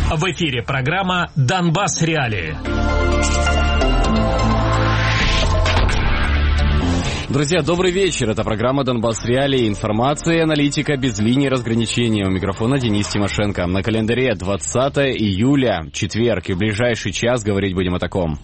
В эфире программа «Донбасс. Реалии». Друзья, добрый вечер. Это программа «Донбасс. Реалии». Информация и аналитика без линии разграничения. У микрофона Денис Тимошенко. На календаре 20 июля, четверг. И в ближайший час говорить будем о таком.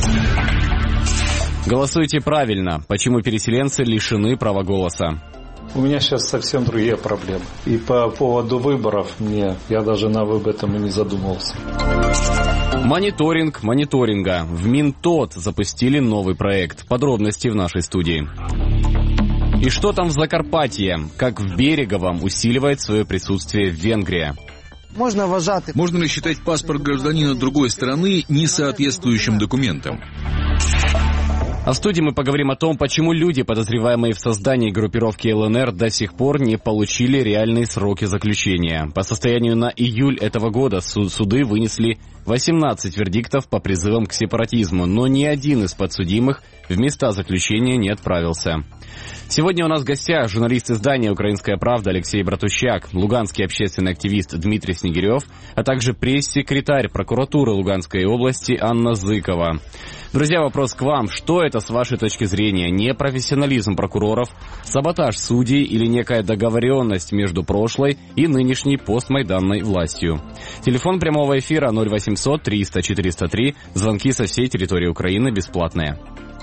Голосуйте правильно. Почему переселенцы лишены права голоса? У меня сейчас совсем другие проблемы. И по поводу выборов я даже об этом и не задумывался. Мониторинг мониторинга. В Минтод запустили новый проект. Подробности в нашей студии. И что там в Закарпатье? Как в Береговом усиливает свое присутствие Венгрия? Можно ли считать паспорт гражданина другой страны несоответствующим документом? А в студии мы поговорим о том, почему люди, подозреваемые в создании группировки ЛНР, до сих пор не получили реальные сроки заключения. По состоянию на июль этого года суды вынесли 18 вердиктов по призывам к сепаратизму, но ни один из подсудимых в места заключения не отправился. Сегодня у нас в гостях журналист издания «Украинская правда» Алексей Братущак, луганский общественный активист Дмитрий Снегирев, а также пресс-секретарь прокуратуры Луганской области Анна Зыкова. Друзья, вопрос к вам. Что это, с вашей точки зрения? Непрофессионализм прокуроров, саботаж судей или некая договоренность между прошлой и нынешней постмайданной властью? Телефон прямого эфира 0800 300 403. Звонки со всей территории Украины бесплатные.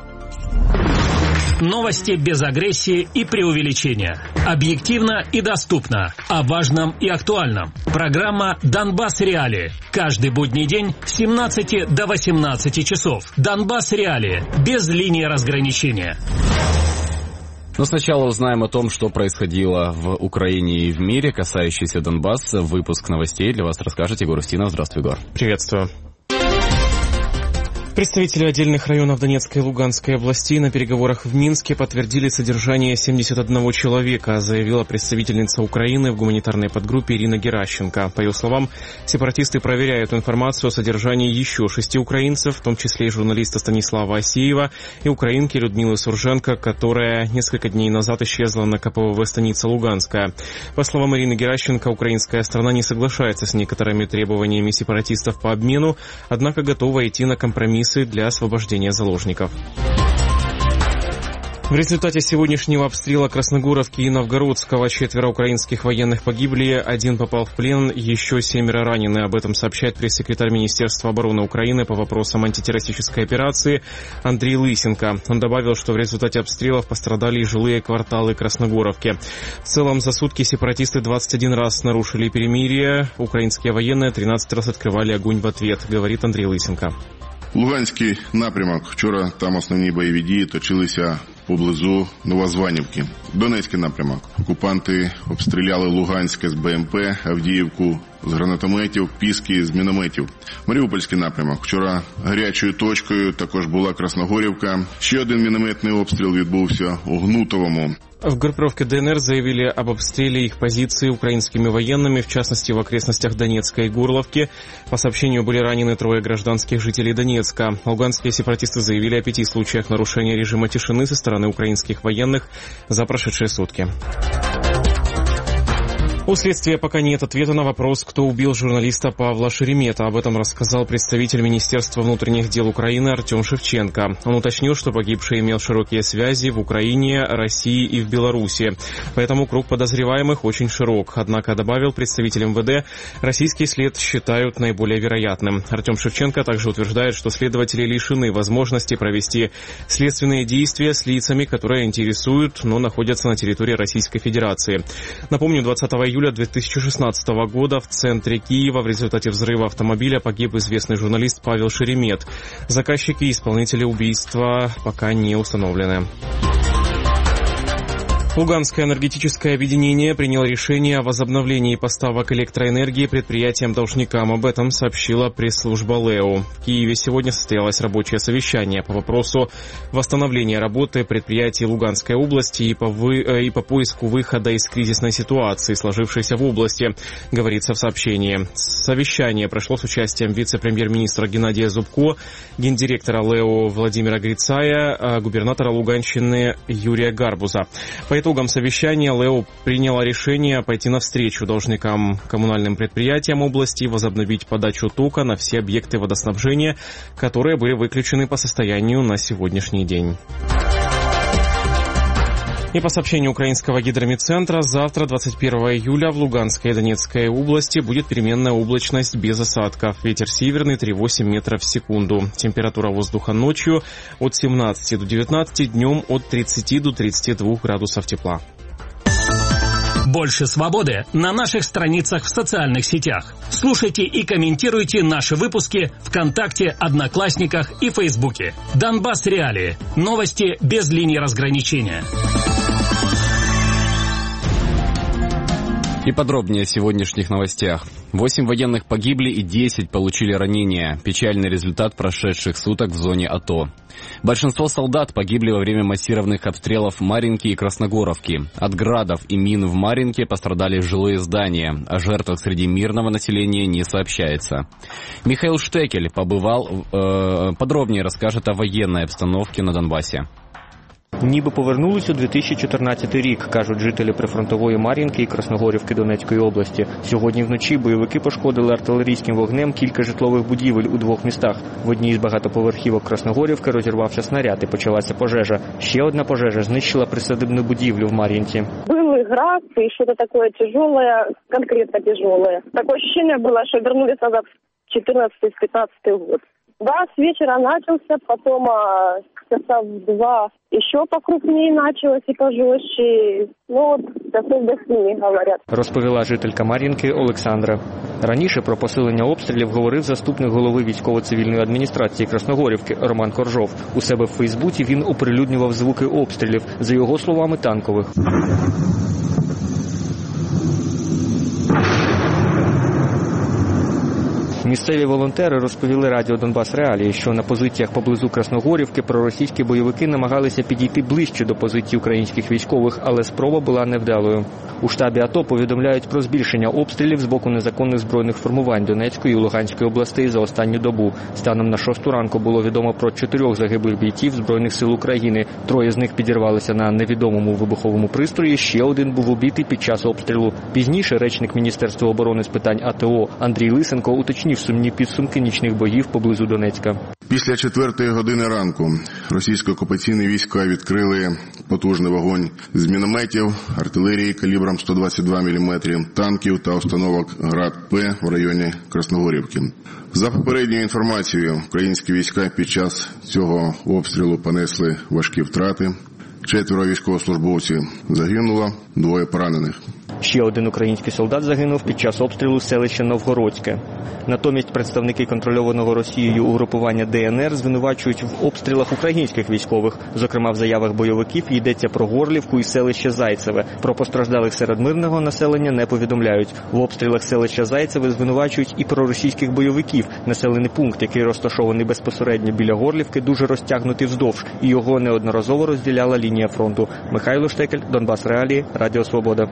Новости без агрессии и преувеличения. Объективно и доступно. О важном и актуальном. Программа «Донбасс. Реалии». Каждый будний день с 17 до 18 часов. «Донбасс. Реалии». Без линии разграничения. Но сначала узнаем о том, что происходило в Украине и в мире, касающийся Донбасса. Выпуск новостей для вас расскажет Егор Устинов. Здравствуй, Егор. Приветствую. Представители отдельных районов Донецкой и Луганской областей на переговорах в Минске подтвердили содержание 71 человека, заявила представительница Украины в гуманитарной подгруппе Ирина Геращенко. По ее словам, сепаратисты проверяют информацию о содержании еще 6 украинцев, в том числе и журналиста Станислава Асеева и украинки Людмилы Сурженко, которая несколько дней назад исчезла на КПВВ станица Луганская. По словам Ирины Геращенко, украинская сторона не соглашается с некоторыми требованиями сепаратистов по обмену, однако готова идти на компромисс для освобождения заложников. В результате сегодняшнего обстрела Красногоровки и Новгородского 4 украинских военных погибли, 1 попал в плен, еще 7 ранены. Об этом сообщает пресс-секретарь Министерства обороны Украины по вопросам антитеррористической операции Андрей Лысенко. Он добавил, что в результате обстрелов пострадали и жилые кварталы Красногоровки. В целом за сутки сепаратисты 21 раз нарушили перемирие. Украинские военные 13 раз открывали огонь в ответ, говорит Андрей Лысенко. Луганський напрямок. Вчора там основні бойові дії точилися поблизу Новозванівки. Донецький напрямок. Окупанти обстріляли Луганське з БМП, Авдіївку з гранатометів, Піски з мінометів. Маріупольський напрямок. Вчора гарячою точкою також була Красногорівка. Ще один мінометний обстріл відбувся у Гнутовому. В группировке ДНР заявили об обстреле их позиций украинскими военными, в частности в окрестностях Донецка и Горловки. По сообщению были ранены 3 гражданских жителей Донецка. Луганские сепаратисты заявили о 5 случаях нарушения режима тишины со стороны украинских военных за прошедшие сутки. У следствия пока нет ответа на вопрос, кто убил журналиста Павла Шеремета. Об этом рассказал представитель Министерства внутренних дел Украины Артем Шевченко. Он уточнил, что погибший имел широкие связи в Украине, России и в Беларуси. Поэтому круг подозреваемых очень широк. Однако, добавил представитель МВД, российский след считают наиболее вероятным. Артем Шевченко также утверждает, что следователи лишены возможности провести следственные действия с лицами, которые интересуют, но находятся на территории Российской Федерации. Напомню, 20 июля 2016 года в центре Киева в результате взрыва автомобиля погиб известный журналист Павел Шеремет. Заказчики и исполнители убийства пока не установлены. Луганское энергетическое объединение приняло решение о возобновлении поставок электроэнергии предприятиям-должникам. Об этом сообщила пресс-служба ЛЭО. В Киеве сегодня состоялось рабочее совещание по вопросу восстановления работы предприятий Луганской области и по поиску выхода из кризисной ситуации, сложившейся в области, говорится в сообщении. Совещание прошло с участием вице-премьер-министра Геннадия Зубко, гендиректора ЛЭО Владимира Грицая, губернатора Луганщины Юрия Гарбуза. По итогам итогам совещания ЛЭО приняло решение пойти навстречу должникам коммунальным предприятиям области и возобновить подачу тока на все объекты водоснабжения, которые были выключены по состоянию на сегодняшний день. И по сообщению украинского гидрометцентра, завтра, 21 июля, в Луганской и Донецкой области будет переменная облачность без осадков. Ветер северный 3,8 метров в секунду. Температура воздуха ночью от 17 до 19, днем от 30 до 32 градусов тепла. Больше свободы на наших страницах в социальных сетях. Слушайте и комментируйте наши выпуски ВКонтакте, Одноклассниках и Фейсбуке. Донбасс Реалии. Новости без линии разграничения. И подробнее о сегодняшних новостях. 8 военных погибли и 10 получили ранения. Печальный результат прошедших суток в зоне АТО. Большинство солдат погибли во время массированных обстрелов Марьинки и Красногоровки. От градов и мин в Марьинке пострадали жилые здания. О жертвах среди мирного населения не сообщается. Михаил Штекель подробнее расскажет о военной обстановке на Донбасі. Ніби повернулись у 2014 рік, кажуть жителі прифронтової Мар'їнки і Красногорівки Донецької області. Сьогодні вночі бойовики пошкодили артилерійським вогнем кілька житлових будівель у двох містах. В одній з багатоповерхівок Красногорівки розірвався снаряд і почалася пожежа. Ще одна пожежа знищила присадибну будівлю в Мар'їнці. Был град и что-то такое тяжелое, конкретно тяжелое. Такое ощущение было, что вернулись назад в 14-15 год. Да, с вечера начался, потом часа в 2 еще покрупнее началось и пожестче. Ну вот, часов до 7, говорят. Розповіла жителька Мар'їнки Олександра. Раніше про посилення обстрілів говорив заступник голови військово-цивільної адміністрації Красногорівки Роман Коржов. У себе в Фейсбуці він оприлюднював звуки обстрілів, за його словами, танкових. Місцеві волонтери розповіли радіо Донбас Реалії, що на позиціях поблизу Красногорівки проросійські бойовики намагалися підійти ближче до позицій українських військових, але спроба була невдалою. У штабі АТО повідомляють про збільшення обстрілів з боку незаконних збройних формувань Донецької і Луганської областей за останню добу. Станом на 6 ранку було відомо про 4 загиблих бійців Збройних сил України. 3 з них підірвалися на невідомому вибуховому пристрої, ще один був убитий під час обстрілу. Пізніше речник Міністерства оборони з питань АТО Андрій Лисенко уточнив сумні підсумки нічних боїв поблизу Донецька. Після 4 години ранку російсько-окупаційні війська відкрили потужний вогонь з мінометів, артилерії калібром 122 мм, танків та установок ГРАД-П в районі Красногорівки. За попередньою інформацією, українські війська під час цього обстрілу понесли важкі втрати. 4 військовослужбовців загинуло, 2 поранених. Ще один український солдат загинув під час обстрілу селища Новгородське. Натомість представники контрольованого Росією угрупування ДНР звинувачують в обстрілах українських військових. Зокрема, в заявах бойовиків йдеться про Горлівку і селище Зайцеве. Про постраждалих серед мирного населення не повідомляють. В обстрілах селища Зайцеве звинувачують і про російських бойовиків. Населений пункт, який розташований безпосередньо біля Горлівки, дуже розтягнутий вздовж, і його неодноразово розділяла лінія фронту. Михайло Штекель, Донбас Реалії, Радіо Свобода.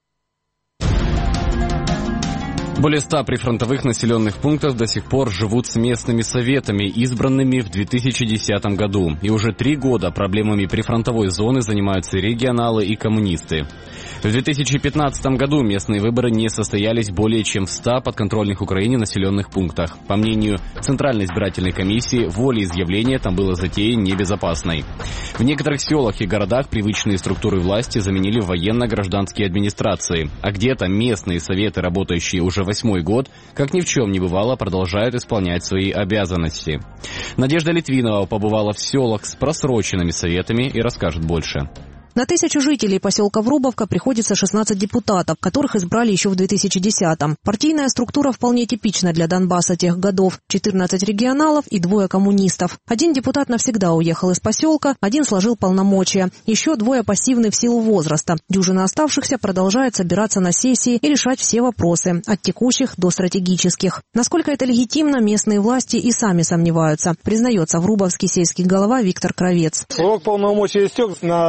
Более 100 прифронтовых населенных пунктов до сих пор живут с местными советами, избранными в 2010 году. И уже 3 года проблемами прифронтовой зоны занимаются регионалы и коммунисты. В 2015 году местные выборы не состоялись более чем в 100 подконтрольных Украине населенных пунктах. По мнению Центральной избирательной комиссии, волеизъявление там было затеей небезопасной. В некоторых селах и городах привычные структуры власти заменили военно-гражданские администрации, а где-то местные советы, работающие уже 8-й год, как ни в чем не бывало, продолжают исполнять свои обязанности. Надежда Литвинова побывала в селах с просроченными советами и расскажет больше. На 1000 жителей поселка Врубовка приходится 16 депутатов, которых избрали еще в 2010-м. Партийная структура вполне типична для Донбасса тех годов. 14 регионалов и 2 коммунистов. 1 депутат навсегда уехал из поселка, 1 сложил полномочия. Еще 2 пассивны в силу возраста. Дюжина оставшихся продолжает собираться на сессии и решать все вопросы, от текущих до стратегических. Насколько это легитимно, местные власти и сами сомневаются, признается врубовский сельский голова Виктор Кравец. Срок полномочий истек. На сегодняшний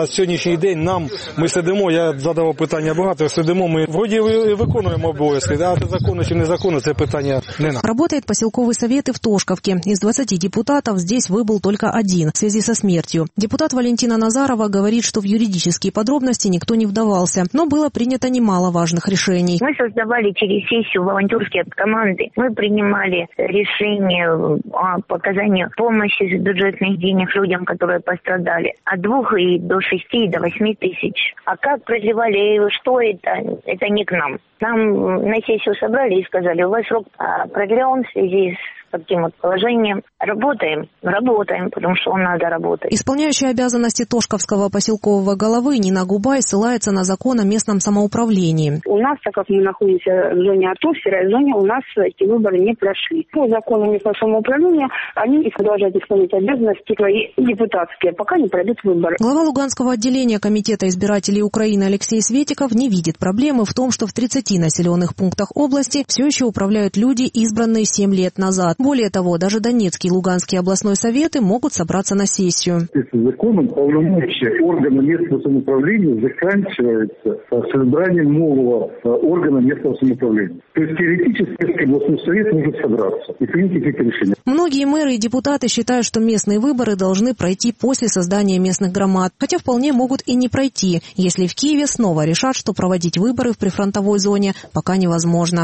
сьогоднішній день ми сидимо, я задавав питання багато, сидимо, ми вроді виконуємо обов'язки, а це законно чи незаконно, це питання не нам. Работает поселковый совет и в Тошковке. Из 20 депутатов здесь выбыл только один в связи со смертью. Депутат Валентина Назарова говорит, что в юридические подробности никто не вдавался, но было принято немало важных решений. Мы создавали через сессию волонтерские команды. Мы принимали решение о показании помощи из бюджетных денег людям, которые пострадали. От 2 и до 6 и до 8 тысяч. А как продлевали, что это не к нам. Нам на сессию собрали и сказали, у вас срок продлен в связи с таким вот положением. Работаем, потому что надо работать. Исполняющая обязанности Тошковского поселкового головы Нина Губай ссылается на закон о местном самоуправлении. У нас, так как мы находимся в зоне АТО, в серой зоне, у нас эти выборы не прошли. По закону местного самоуправления они продолжают исполнять обязанности свои депутатские, пока не пройдут выборы. Глава Луганского отделения Комитета избирателей Украины Алексей Светиков не видит проблемы в том, что в 30 населенных пунктах области все еще управляют люди, избранные 7 лет назад. Более того, даже Донецкий и Луганский областной советы могут собраться на сессию. Законом полномочия органа местного самоуправления заканчивается с избранием нового органа местного самоуправления. То есть теоретически областной совет может собраться и принять какие-то решения. Многие мэры и депутаты считают, что местные выборы должны пройти после создания местных громад, хотя вполне могут и не пройти, если в Киеве снова решат, что проводить выборы в прифронтовой зоне пока невозможно.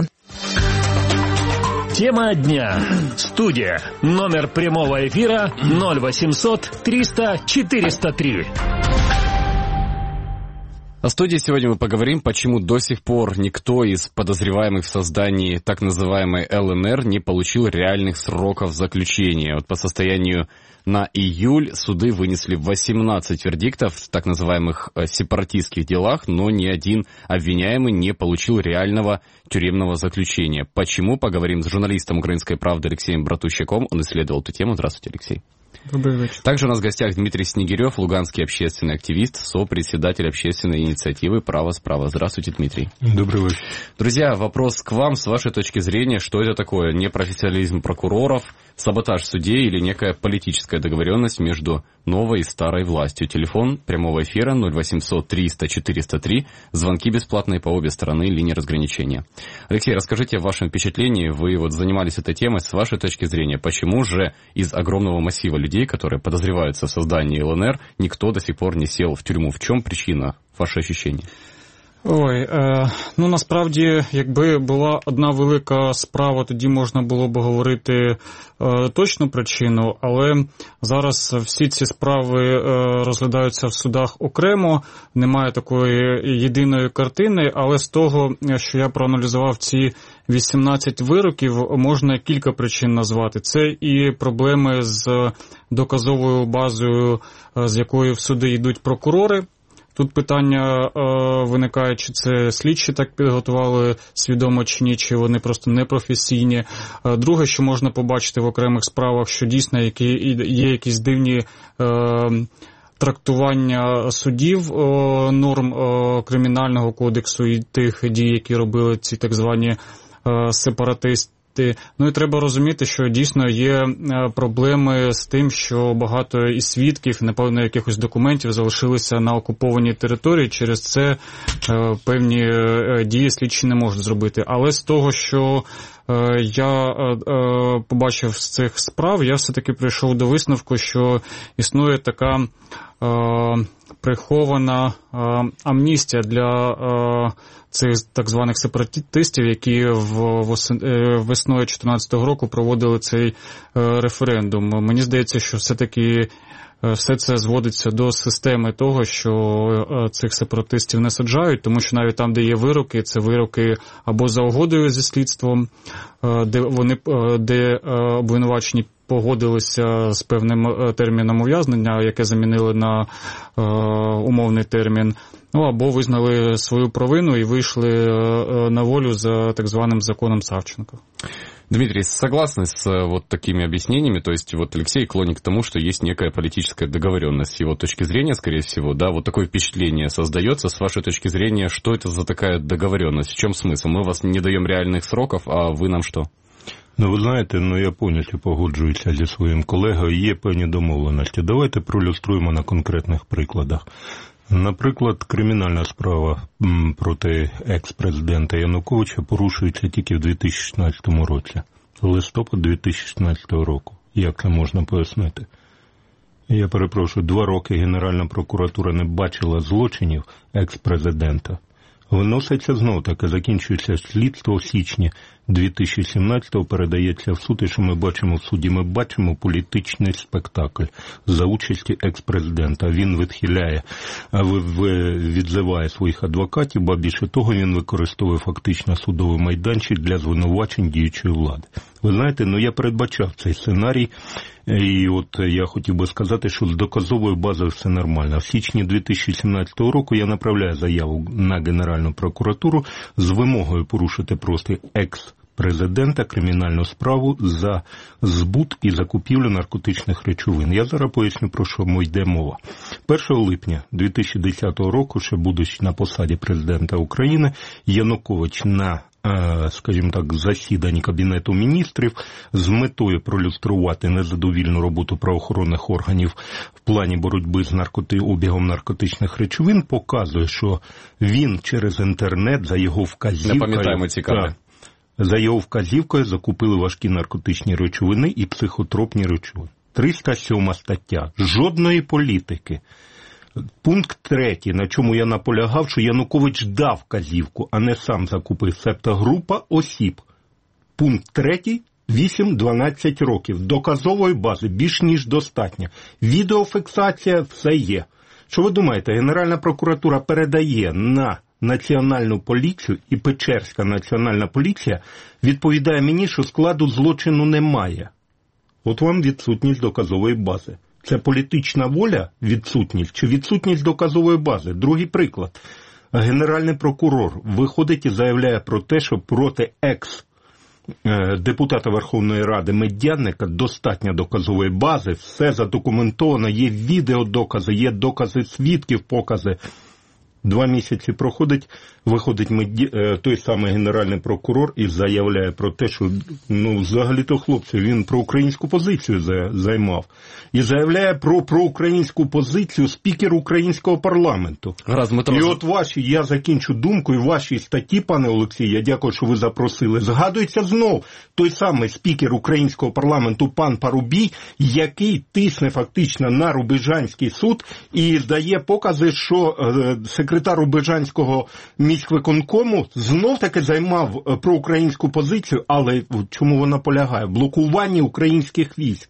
Тема дня. Студия. Номер прямого эфира 0800 300 403. О студии сегодня мы поговорим, почему до сих пор никто из подозреваемых в создании так называемой ЛНР не получил реальных сроков заключения. Вот по состоянию на июль суды вынесли 18 вердиктов в так называемых сепаратистских делах, но ни один обвиняемый не получил реального тюремного заключения. Почему? Поговорим с журналистом «Украинской правды» Алексеем Братущаком. Он исследовал эту тему. Здравствуйте, Алексей. Добрый вечер. Также у нас в гостях Дмитрий Снегирев, луганский общественный активист, сопредседатель общественной инициативы «Право справа». Здравствуйте, Дмитрий. Добрый вечер. Друзья, вопрос к вам. С вашей точки зрения, что это такое? Непрофессионализм прокуроров, саботаж судей или некая политическая договоренность между новой и старой властью? Телефон прямого эфира 0800 300 403. Звонки бесплатные по обе стороны линии разграничения. Алексей, расскажите о вашем впечатлении. Вы вот занимались этой темой. С вашей точки зрения, почему же из огромного массива людей, которые подозреваются в создании ЛНР, никто до сих пор не сел в тюрьму? В чем причина, ваше ощущение? Насправді, якби була одна велика справа, тоді можна було б говорити точну причину, але зараз всі ці справи розглядаються в судах окремо, немає такої єдиної картини, але з того, що я проаналізував ці 18 вироків, можна кілька причин назвати. Це і проблеми з доказовою базою, з якою в суди йдуть прокурори. Тут питання виникає, чи це слідчі так підготували свідомо чи ні, чи вони просто непрофесійні. Друге, що можна побачити в окремих справах, що дійсно є якісь дивні трактування судів норм Кримінального кодексу і тих дій, які робили ці так звані сепаратисти. Ну і треба розуміти, що дійсно є проблеми з тим, що багато із свідків, напевно, якихось документів залишилися на окупованій території, через це певні дії слідчі не можуть зробити. Але з того, що я побачив з цих справ, я все-таки прийшов до висновку, що існує така прихована амністія для цих так званих сепаратистів, які весною 2014 року проводили цей референдум. Мені здається, що все-таки все це зводиться до системи того, що цих сепаратистів не саджають, тому що навіть там, де є вироки, це вироки або за угодою зі слідством, де обвинувачені погодилися з певним терміном ув'язнення, яке замінили на умовний термін, або визнали свою провину і вийшли на волю за так званим законом Савченко. Дмитрий, согласны с вот такими объяснениями? То есть вот Алексей клонит к тому, что есть некая политическая договоренность. С его точки зрения, скорее всего, да, вот такое впечатление создается. С вашей точки зрения, что это за такая договоренность? В чем смысл? Мы вас не даем реальных сроков, а ви нам що? Ви знаєте, я повністю погоджуюся зі своїм колегою. Є певні домовленості. Давайте проілюструємо на конкретних прикладах. Наприклад, кримінальна справа проти екс-президента Януковича порушується тільки в 2016 році. Листопад 2016 року. Як це можна пояснити? Я перепрошую, 2 роки Генеральна прокуратура не бачила злочинів екс-президента. Виноситься знов-таки, закінчується слідство в січні 2017-го, передається в суд, і що ми бачимо в суді? Ми бачимо політичний спектакль за участі екс-президента. Він відхиляє, відзиває своїх адвокатів, ба більше того, він використовує фактично судовий майданчик для звинувачень діючої влади. Ви знаєте, я передбачав цей сценарій, і от я хотів би сказати, що з доказовою базою все нормально. В січні 2017 року я направляю заяву на Генеральну прокуратуру з вимогою порушити проти екс-президента кримінальну справу за збут і закупівлю наркотичних речовин. Я зараз поясню, про що йде мова. 1 липня 2010 року, ще будучи на посаді президента України, Янукович на скажімо так, засіданні Кабінету міністрів з метою пролюструвати незадовільну роботу правоохоронних органів в плані боротьби з обігом наркотичних речовин, показує, що він через інтернет за його вказівкою... Не пам'ятаємо цікаве. За його вказівкою закупили важкі наркотичні речовини і психотропні речовини. 307 стаття. Жодної політики. Пункт 3, на чому я наполягав, що Янукович дав вказівку, а не сам закупив, себто група осіб. Пункт 3, 8-12 років. Доказової бази більш ніж достатньо. Відеофіксація, все є. Що ви думаєте, Генеральна прокуратура передає на Національну поліцію, і Печерська національна поліція відповідає мені, що складу злочину немає. От вам відсутність доказової бази. Це політична воля, відсутність, чи відсутність доказової бази? Другий приклад. Генеральний прокурор виходить і заявляє про те, що проти екс-депутата Верховної Ради Медяника достатньо доказової бази, все задокументовано, є відеодокази, є докази свідків, покази. 2 місяці проходить, виходить той самий генеральний прокурор і заявляє про те, що, взагалі-то, хлопці, він проукраїнську позицію займав. І заявляє про проукраїнську позицію спікер українського парламенту. І от я закінчу думку, і в вашій статті, пане Олексій, я дякую, що ви запросили, згадується знов той самий спікер українського парламенту пан Парубій, який тисне фактично на Рубіжанський суд і дає покази, що секретар Рубіжанського міськвиконкому знов-таки займав проукраїнську позицію, але чому вона полягає? В блокуванні українських військ.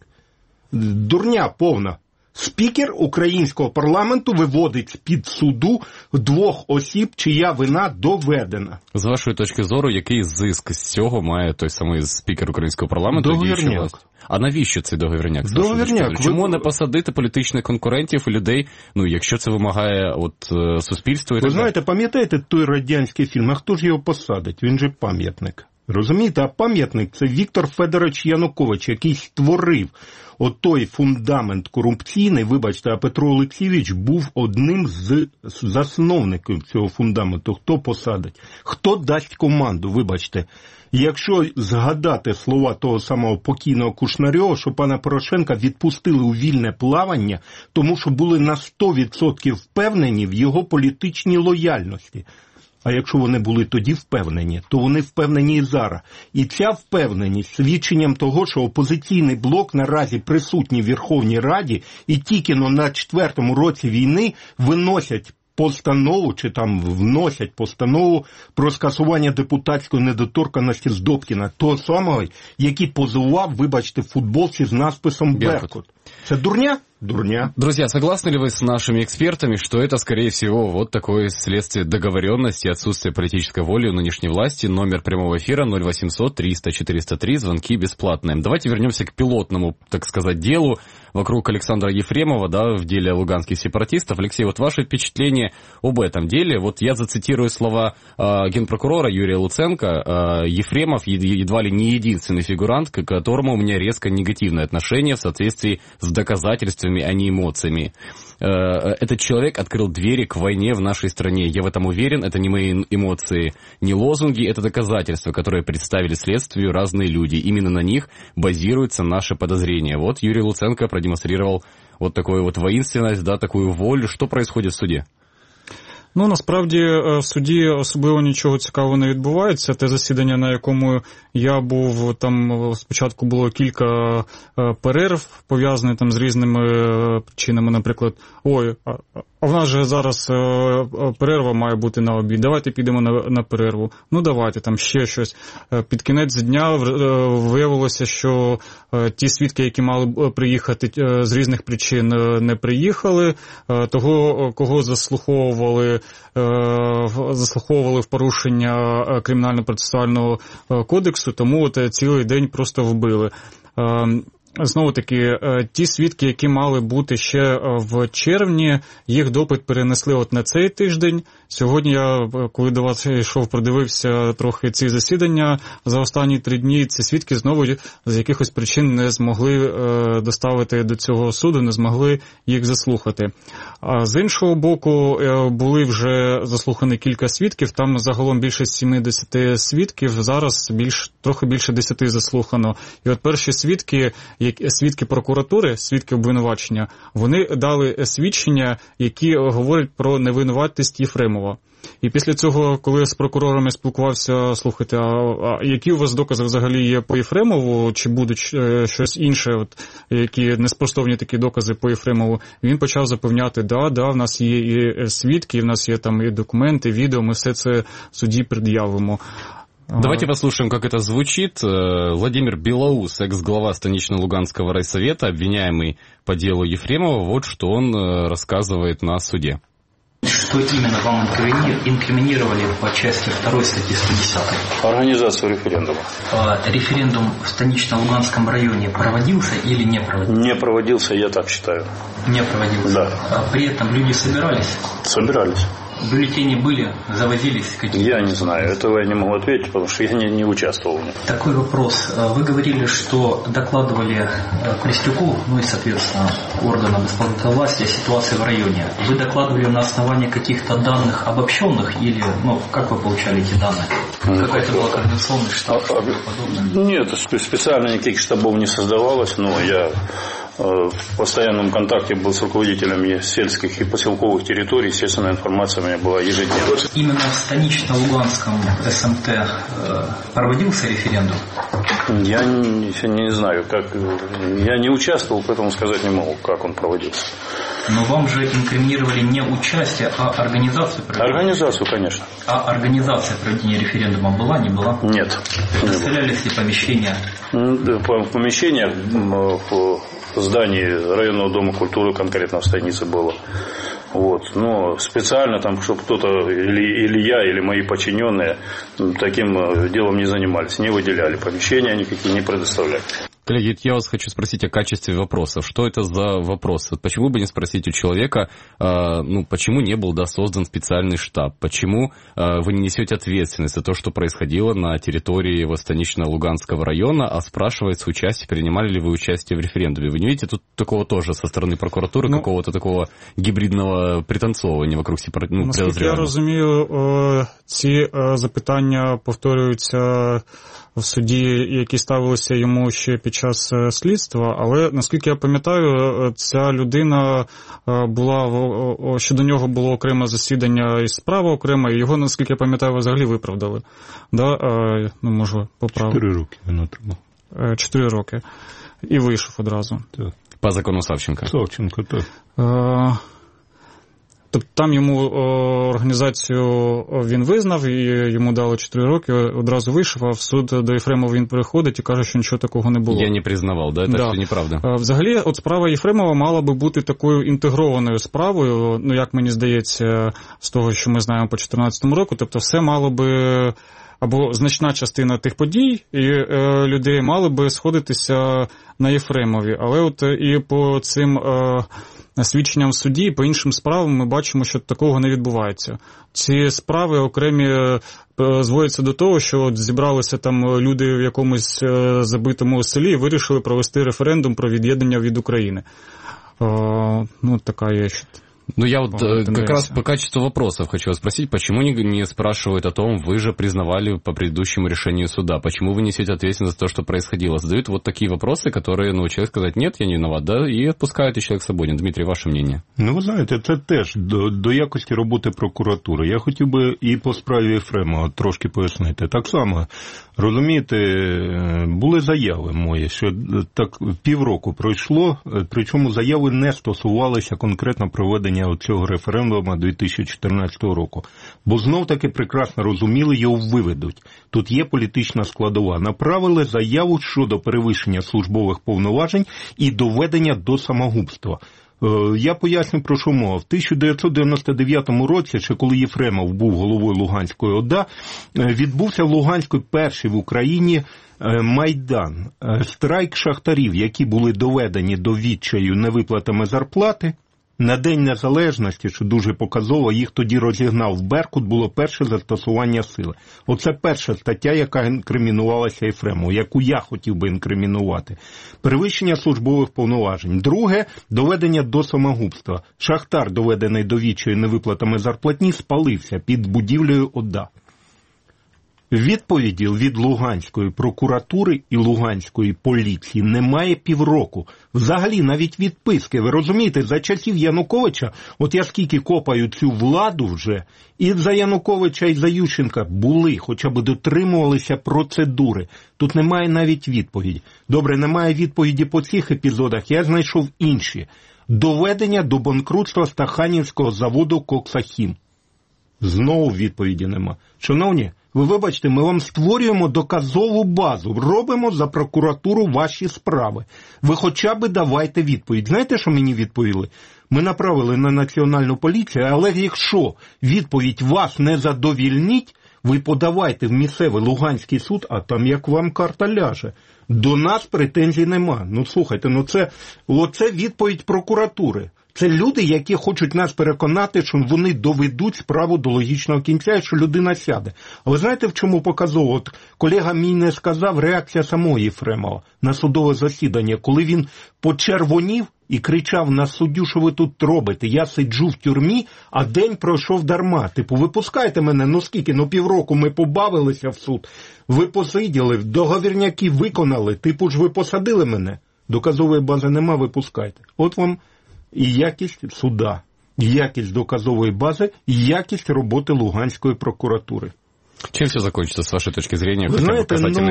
Дурня повна. Спікер українського парламенту виводить з-під суду 2 осіб, чия вина доведена. З вашої точки зору, який зиск з цього має той самий спікер українського парламенту? Договірняк. А навіщо цей договірняк? Договірняк. Чому не посадити політичних конкурентів і людей, якщо це вимагає суспільство? Ви знаєте, пам'ятаєте той радянський фільм? А хто ж його посадить? Він же пам'ятник. Розумієте, а пам'ятник – це Віктор Федорович Янукович, який створив отой фундамент корупційний, вибачте, а Петро Олексійович був одним з засновників цього фундаменту. Хто посадить? Хто дасть команду, вибачте? Якщо згадати слова того самого покійного Кушнарьова, що пана Порошенка відпустили у вільне плавання, тому що були на 100% впевнені в його політичній лояльності. А якщо вони були тоді впевнені, то вони впевнені і зараз. І ця впевненість свідченням того, що опозиційний блок наразі присутній в Верховній Раді і тільки на 4-му році війни виносять постанову, чи там вносять постанову про скасування депутатської недоторканності з Добкіна, того самого, який позував, вибачте, в футболці з надписом «Беркут». Это дурня? Дурня. Друзья, согласны ли вы с нашими экспертами, что это, скорее всего, вот такое следствие договоренности, отсутствия политической воли у нынешней власти? Номер прямого эфира 0800-300-403, звонки бесплатные. Давайте вернемся к пилотному, так сказать, делу вокруг Александра Ефремова, в деле луганских сепаратистов. Алексей, вот ваше впечатление об этом деле? Вот я зацитирую слова генпрокурора Юрия Луценко. Ефремов едва ли не единственный фигурант, к которому у меня резко негативное отношение в соответствии с доказательствами, а не эмоциями. Этот человек открыл двери к войне в нашей стране. Я в этом уверен. Это не мои эмоции, не лозунги. Это доказательства, которые представили следствию разные люди. Именно на них базируются наши подозрения. Вот Юрий Луценко продемонстрировал вот такую вот воинственность, такую волю. Что происходит в суде? Ну, насправді, в суді особливо нічого цікавого не відбувається. Те засідання, на якому я був, там спочатку було кілька перерв, пов'язаних там з різними причинами, наприклад, а в нас же зараз перерва має бути на обід, давайте підемо на перерву. Ну, давайте, там ще щось. Під кінець дня виявилося, що ті свідки, які мали приїхати з різних причин, не приїхали. Того, кого заслуховували в порушення Кримінально-процесуального кодексу, тому от цілий день просто вбили. Знову-таки, ті свідки, які мали бути ще в червні, їх допит перенесли от на цей тиждень. Сьогодні я, коли до вас йшов, продивився трохи ці засідання, за останні 3 дні ці свідки знову з якихось причин не змогли доставити до цього суду, не змогли їх заслухати. А з іншого боку, були вже заслухані кілька свідків, там загалом більше 70 свідків, зараз трохи більше 10 заслухано. І от перші свідки прокуратури, свідки обвинувачення, вони дали свідчення, які говорять про невинуватість Єфремова. І після цього, коли з прокурорами спілкувався, слухайте, а які у вас докази взагалі є по Єфремову, чи будуть щось інше, які неспростовні такі докази по Єфремову, він почав запевняти, в нас є і свідки, в нас є там і документи, відео, ми все це суді пред'явимо. Давайте послушаем, как это звучит. Владимир Белоус, экс-глава Станично-Луганского райсовета, обвиняемый по делу Ефремова, вот что он рассказывает на суде. Что именно вам инкриминировали по части 2 статьи 110? Организацию референдума. Референдум в Станично-Луганском районе проводился или не проводился? Не проводился, я так считаю. Не проводился? Да. При этом люди собирались? Собирались. Бюллетени были, завозились какие-то? Я не знаю, этого я не могу ответить, потому что я не участвовал в них. Такой вопрос. Вы говорили, что докладывали Пристюку, ну и, соответственно, органам исполнительной власти о ситуации в районе. Вы докладывали на основании каких-то данных обобщенных или, как вы получали эти данные? Какой-то был координационный штаб, что-то подобное? Нет, специально никаких штабов не создавалось, но я в постоянном контакте был с руководителями сельских и поселковых территорий, естественно, информация у меня была ежедневно. Именно в Станично-Луганском СМТ проводился референдум? Я не знаю, я не участвовал, поэтому сказать не могу, как он проводился. Но вам же инкриминировали не участие, а организацию проведения? Организацию, конечно. А организация проведения референдума была, не была? Нет. Представлялись ли помещения? Помещение в здании районного дома культуры, конкретно в станице было. Но специально там, чтобы кто-то, или я, или мои подчиненные таким делом не занимались, не выделяли помещения, никакие не предоставляли. Коллеги, я вас хочу спросить о качестве вопросов. Что это за вопросы? Почему бы не спросить у человека, почему не был создан специальный штаб? Почему вы не несете ответственность за то, что происходило на территории Станично-Луганского района, а спрашивает с участия, принимали ли вы участие в референдуме? Вы не видите тут такого тоже со стороны прокуратуры, какого-то такого гібридного пританцовування вокруг підозрюваного? Наскільки я розумію, ці запитання повторюються в суді, які ставилися йому ще під час слідства, але, наскільки я пам'ятаю, ця людина щодо нього було окреме засідання і справа окрема, і його, наскільки я пам'ятаю, взагалі виправдали. Можу поправити. 4 роки він отримав. 4 роки. І вийшов одразу. Так. По закону Савченка. Савченко, так. Тобто там йому організацію він визнав, і йому дали 4 роки, одразу вийшов, а в суд до Єфремова він приходить і каже, що нічого такого не було. Я не признавав, да? Так, що неправда. Взагалі, справа Єфремова мала би бути такою інтегрованою справою, як мені здається, з того, що ми знаємо по 2014 року, тобто все мало би, або значна частина тих подій і людей мали би сходитися на Єфремові, але і по цим свідченням в суді, і по іншим справам ми бачимо, що такого не відбувається. Ці справи окремі зводяться до того, що зібралися там люди в якомусь забитому селі і вирішили провести референдум про від'єднання від України. Така є. Ну, я вот как раз по качеству вопросов хочу вас спросить, почему не спрашивают о том, вы же признавали по предыдущему решению суда, почему вы несете ответственность за то, что происходило? Задают вот такие вопросы, которые, ну, человек сказать, нет, я не виноват, да, и отпускают, и человек свободен. Дмитрий, ваше мнение? Ну, ви знаєте, це теж до якості роботи прокуратури. Я хотів би і по справі Єфремова трошки пояснити. Так само, розумієте, були заяви мої, що так півроку пройшло, причому заяви не стосувалися конкретно проведення цього референдуму 2014 року. Бо знов-таки прекрасно розуміли, його виведуть. Тут є політична складова. Направили заяву щодо перевищення службових повноважень і доведення до самогубства. Я поясню, про що мова. В 1999 році, ще коли Єфремов був головою Луганської ОДА, відбувся в Луганську перший в Україні Майдан. Страйк шахтарів, які були доведені до відчаю невиплатами зарплати. На День Незалежності, що дуже показово, їх тоді розігнав Беркут, було перше застосування сили. Оце перша стаття, яка інкримінувалася Єфремову, яку я хотів би інкримінувати. Перевищення службових повноважень. Друге – доведення до самогубства. Шахтар, доведений до відчаю невиплатами зарплатні, спалився під будівлею ОДА. Відповіді від Луганської прокуратури і Луганської поліції немає півроку. Взагалі, навіть відписки. Ви розумієте, за часів Януковича, от я скільки копаю цю владу вже, і за Януковича, і за Ющенка були, хоча б дотримувалися процедури. Тут немає навіть відповіді. Добре, немає відповіді по цих епізодах, я знайшов інші. Доведення до банкрутства Стаханівського заводу «Коксахім». Знову відповіді нема. Шановні, ви вибачте, ми вам створюємо доказову базу, робимо за прокуратуру ваші справи. Ви хоча б давайте відповідь. Знаєте, що мені відповіли? Ми направили на Національну поліцію, але якщо відповідь вас не задовільнить, ви подавайте в місцевий Луганський суд, а там як вам карта ляже. До нас претензій нема. Ну, слухайте, оце відповідь прокуратури. Це люди, які хочуть нас переконати, що вони доведуть справу до логічного кінця, і що людина сяде. А ви знаєте, в чому показово? От колега мій не сказав реакція самого Єфремова на судове засідання, коли він почервонів і кричав на суддю, що ви тут робите, я сиджу в тюрмі, а день пройшов дарма. Типу, випускайте мене, скільки, півроку ми побавилися в суд, ви посиділи, договірняки виконали, типу ж ви посадили мене, доказової бази нема, випускайте. От вам і якість суда, і якість доказової бази, і якість роботи Луганської прокуратури. Чим все закінчиться, з вашої точки зору? Ви знаєте,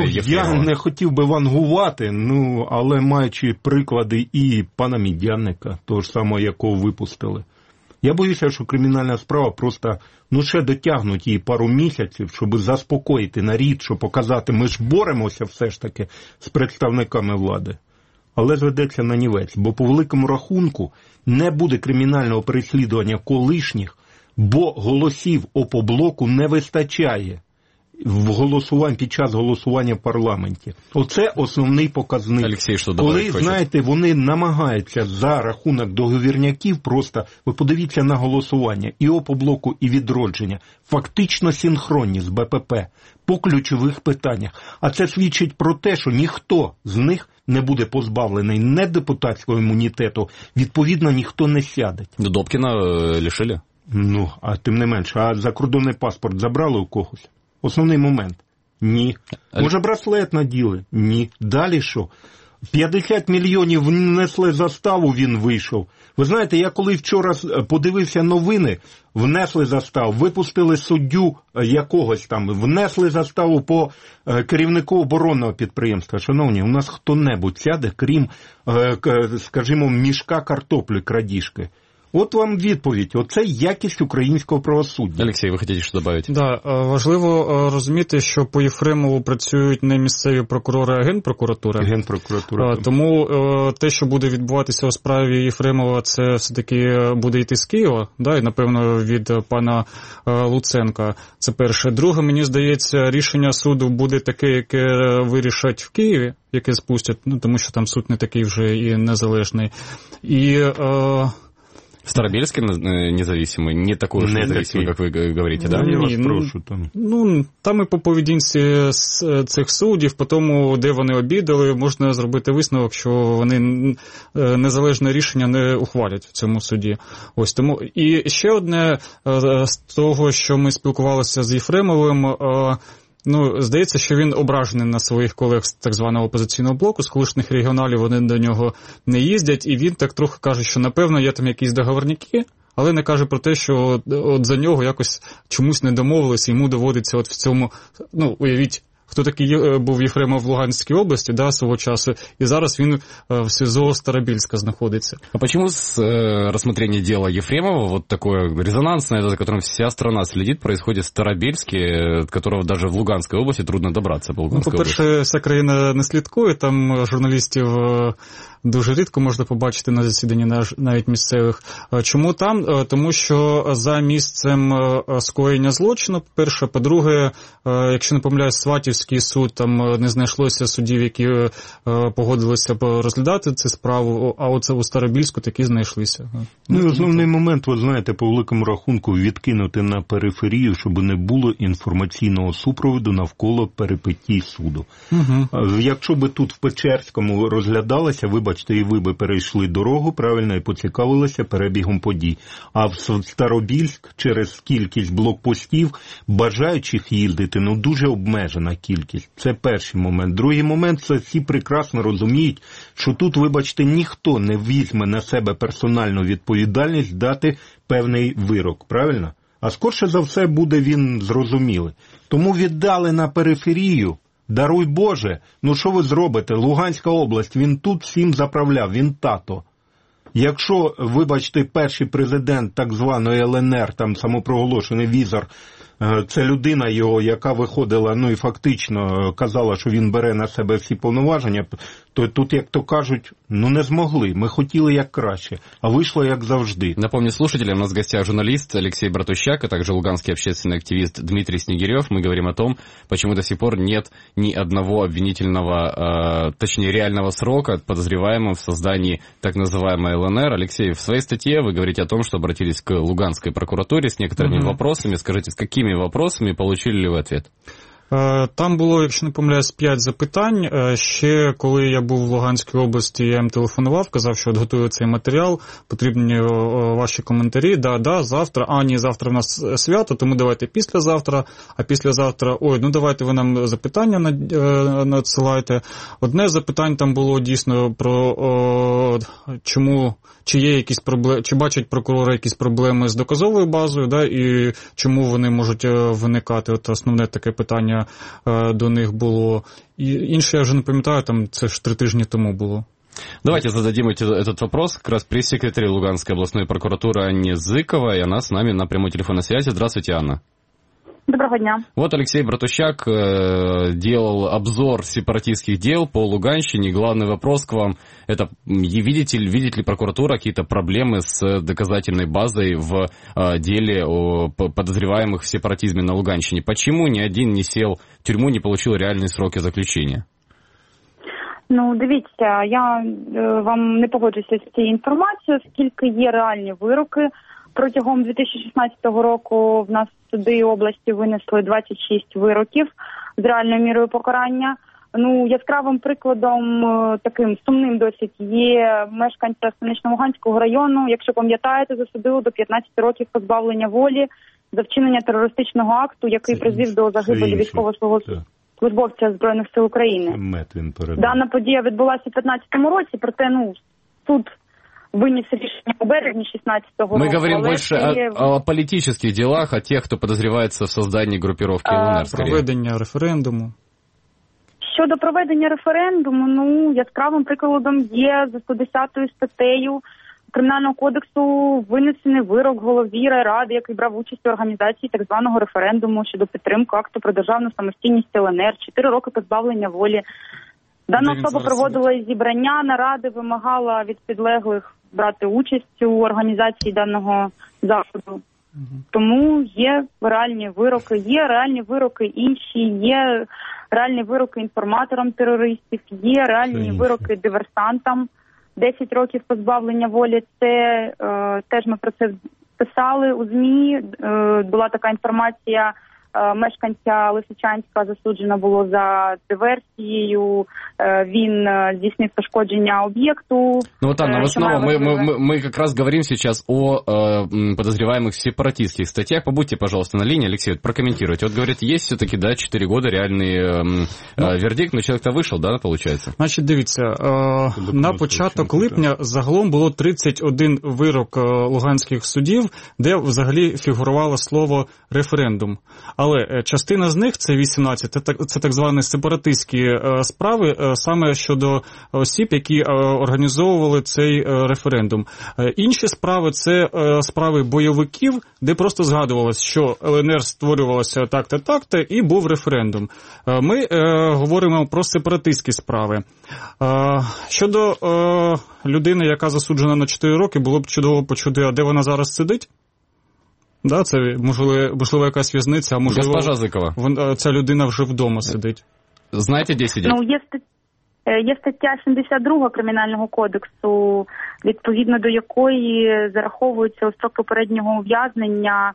я не хотів би вангувати, але маючи приклади і пана Медяника, того ж самого, якого випустили. Я боюся, що кримінальна справа просто, ще дотягнуть її пару місяців, щоб заспокоїти народ, щоб показати, ми ж боремося все ж таки з представниками влади. Але зведеться на нівець, бо по великому рахунку не буде кримінального переслідування колишніх, бо голосів Опоблоку не вистачає під час голосування в парламенті. Оце основний показник. Олексій, що коли, знаєте, вони намагаються за рахунок договірняків просто, ви подивіться на голосування і Опоблоку, і Відродження, фактично синхронні з БПП по ключових питаннях. А це свідчить про те, що ніхто з них не буде позбавлений не депутатського імунітету, відповідно, ніхто не сяде. Добкіна лишили? А тим не менше, а закордонний паспорт забрали у когось? Основний момент. Ні. Може, браслет наділи? Ні. Далі що? 50 мільйонів внесли заставу, він вийшов. Ви знаєте, я коли вчора подивився новини, внесли заставу, випустили суддю якогось там, внесли заставу по керівнику оборонного підприємства. Шановні, у нас хто-небудь сяде, крім, скажімо, мішка картоплі, крадіжки. От вам відповідь. Оце якість українського правосуддя. Олексій, ви хотіте що додати? Да, важливо розуміти, що по Єфремову працюють не місцеві прокурори, а Генпрокуратура. Генпрокуратура. Тому те, що буде відбуватися у справі Єфремова, це все-таки буде йти з Києва, і, напевно, від пана Луценка. Це перше. Друге, мені здається, рішення суду буде таке, яке вирішать в Києві, яке спустять, тому що там суд не такий вже і незалежний. І Старобельский независимый, не такой уж независимый, как ви говорите, да? Я вас прошу там. Там і по поведінці цих суддів, по тому, де вони обідали, можна зробити висновок, що вони незалежне рішення не ухвалять в цьому суді. Ось тому. І ще одне з того, що ми спілкувалися з Єфремовим, здається, що він ображений на своїх колег з так званого опозиційного блоку, з колишніх регіоналів, вони до нього не їздять, і він так трохи каже, що напевно є там якісь договорники, але не каже про те, що от за нього якось чомусь не домовилися, йому доводиться от в цьому, уявіть, хто такий був Єфремов в Луганській області, свого часу, и зараз він в СИЗО Старобельска находится. А почему с рассмотрения дела Ефремова вот такое резонансное, за которым вся страна следит, происходит в Старобельске, от которого даже в Луганской области трудно добраться по Луганской области? По-перше, вся країна не слідкує, там журналістів дуже рідко можна побачити на засіданні навіть місцевих. Чому там? Тому що за місцем скоєння злочину, по-перше, по-друге, якщо не помиляюсь, Сватівський суд, там не знайшлося суддів, які погодилися розглядати цю справу, а оце у Старобільську такі знайшлися. Основний момент, ви знаєте, по великому рахунку відкинути на периферію, щоб не було інформаційного супроводу навколо перипетій суду. Якщо би тут в Печерському розглядалося, вибачте, і ви би перейшли дорогу, правильно, і поцікавилися перебігом подій. А в Старобільськ через кількість блокпостів бажаючих їздити, дуже обмежена кількість. Це перший момент. Другий момент, це всі прекрасно розуміють, що тут, вибачте, ніхто не візьме на себе персональну відповідальність дати певний вирок, правильно? А скорше за все буде він зрозумілий. Тому віддали на периферію. Даруй Боже, що ви зробите? Луганська область, він тут всім заправляв, він тато. Якщо, вибачте, перший президент так званої ЛНР, там самопроголошений Візор, це людина його, яка виходила, і фактично казала, що він бере на себе всі повноваження, то тут, як то кажуть, не змогли. Ми хотіли як краще, а вийшло як завжди. Напомню слушателям, у нас в гостях журналист Алексей Братущак, а также луганский общественный активист Дмитрий Снегирев. Мы говорим о том, почему до сих пор нет ни одного обвинительного, точнее реального срока подозреваемым в создании так называемой ЛНР. Алексей, в своей статье вы говорите о том, что обратились к Луганской прокуратуре с некоторыми вопросами. Скажите, с какими вопросами, получили ли вы ответ? Там було, якщо не помиляюсь, 5 запитань. Ще коли я був в Луганській області, я їм телефонував, казав, що готую цей матеріал, потрібні ваші коментарі. Да, завтра. Ні, завтра в нас свято, тому давайте післязавтра. А післязавтра, давайте ви нам запитання надсилайте. Одне запитання там було дійсно про чи є якісь проблеми, чи бачать прокурори якісь проблеми з доказовою базою, і чому вони можуть виникати. От основне таке питання до них було. І інше я вже не пам'ятаю, там це ж 3 тижні тому було. Давайте зададим этот вопрос как раз пресс-секретарю Луганской областной прокуратуры Анне Зыковой, и она с нами на прямой телефонной связи. Здравствуйте, Анна. Доброго дня. Вот Алексей Братущак делал обзор сепаратистских дел по Луганщине. Главный вопрос к вам – это видит ли прокуратура какие-то проблемы с доказательной базой в деле о подозреваемых в сепаратизме на Луганщине? Почему ни один не сел в тюрьму, не получил реальные сроки заключения? Дивіться, я вам не погоджуся з цією інформацією, оскільки є реальні вироки. Протягом 2016 року в нас суди області винесли 26 вироків з реальною мірою покарання. Яскравим прикладом, таким сумним досить, є мешканця Станично-Луганського району. Якщо пам'ятаєте, засудили до 15 років позбавлення волі за вчинення терористичного акту, який призвів до загибелі військовослужбовця Збройних сил України. Дана подія відбулася у 2015 році, проте суд вынес решение у березня 16-го року. Мы говорим больше о политических делах, о тех, кто подозревается в создании группировки ЛНР. Проведення референдуму. Щодо проведення референдуму, яскравим прикладом є за 110 статтею Кримінального кодексу винесений вирок голові райради, який брав участь у організації так званого референдуму щодо підтримки акту про державну самостійність ЛНР, 4 роки позбавлення волі. Дана особа проводила зібрання, наради, вимагала від підлеглих брати участь у організації даного заходу. Тому є реальні вироки інші, є реальні вироки інформаторам терористів, є реальні вироки диверсантам. 10 років позбавлення волі, це теж ми про це писали у ЗМІ. Була така інформація, мешканця Лисичанська засуджено було за диверсією, він здійснив пошкодження объекту. Ну вот, Анна, в основном мы как раз говорим сейчас о подозреваемых сепаратистских статьях. Побудьте, пожалуйста, на линии, Алексей, вот прокомментируйте. Вот, говорит, есть все-таки, да, 4 года реальный вердикт, но человек-то вышел, да, получается? Значить, дивіться, на початок липня загалом було 31 вирок луганських судів, де взагалі фігурувало слово референдум. Але частина з них, це 18, це так звані сепаратистські справи, саме щодо осіб, які організовували цей референдум. Інші справи – це справи бойовиків, де просто згадувалось, що ЛНР створювалося так-то, і був референдум. Ми говоримо про сепаратистські справи. Щодо людини, яка засуджена на 4 роки, було б чудово почути, а де вона зараз сидить? Да, це, можливо, якась в'язниця, а можливо, ця людина вже вдома сидить. Знаєте, де сидить? Ну, є стаття 72 Кримінального кодексу, відповідно до якої зараховується у строк попереднього ув'язнення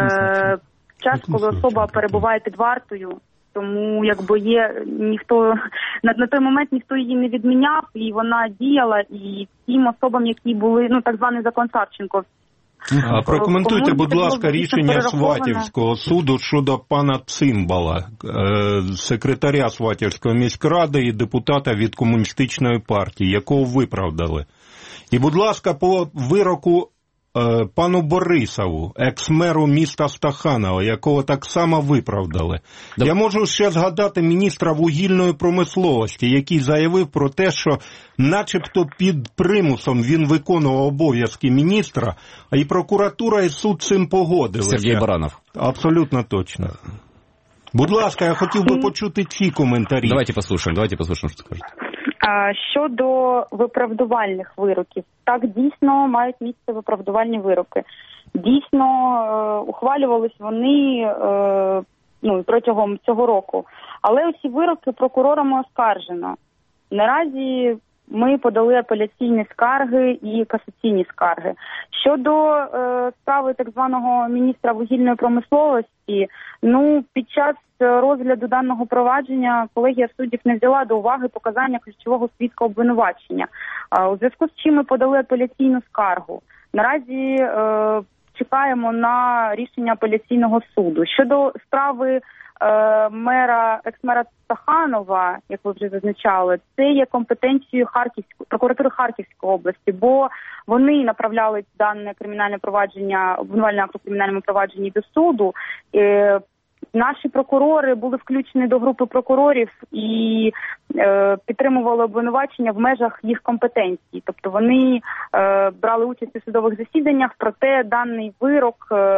час, коли особа перебуває під вартою. Тому, якби ніхто на той момент ніхто її не відміняв, і вона діяла, і тим особам, які були, так званий закон Савченко. Прокоментуйте, будь ласка, рішення Сватівського суду щодо пана Цимбала, секретаря Сватівської міськради і депутата від Комуністичної партії, якого виправдали. І, будь ласка, по вироку пану Борисову, екс-меру міста Стаханова, якого так само виправдали. Я можу ще згадати міністра вугільної промисловості, який заявив про те, що начебто під примусом він виконував обов'язки міністра, а і прокуратура, і суд цим погодилися. Сергій Баранов. Абсолютно точно. Будь ласка, я хотів би почути ці коментарі. Давайте послухаємо, що скажете. Щодо виправдувальних вироків, так, дійсно мають місце виправдувальні вироки. Дійсно, ухвалювались вони протягом цього року. Але усі вироки прокурорами оскаржено. Наразі ми подали апеляційні скарги і касаційні скарги. Щодо справи так званого міністра вугільної промисловості, під час розгляду даного провадження колегія суддів не взяла до уваги показання ключового свідка обвинувачення, у зв'язку з чим ми подали апеляційну скаргу. Наразі чекаємо на рішення апеляційного суду. Щодо справи екс-мера Стаханова, як ви вже зазначали, це є компетенцією прокуратури Харківської області, бо вони направляли дане кримінальне провадження, обвинувальний акт у кримінальному провадженні до суду. Наші прокурори були включені до групи прокурорів і підтримували обвинувачення в межах їх компетенції. Тобто вони брали участь у судових засіданнях, проте даний вирок,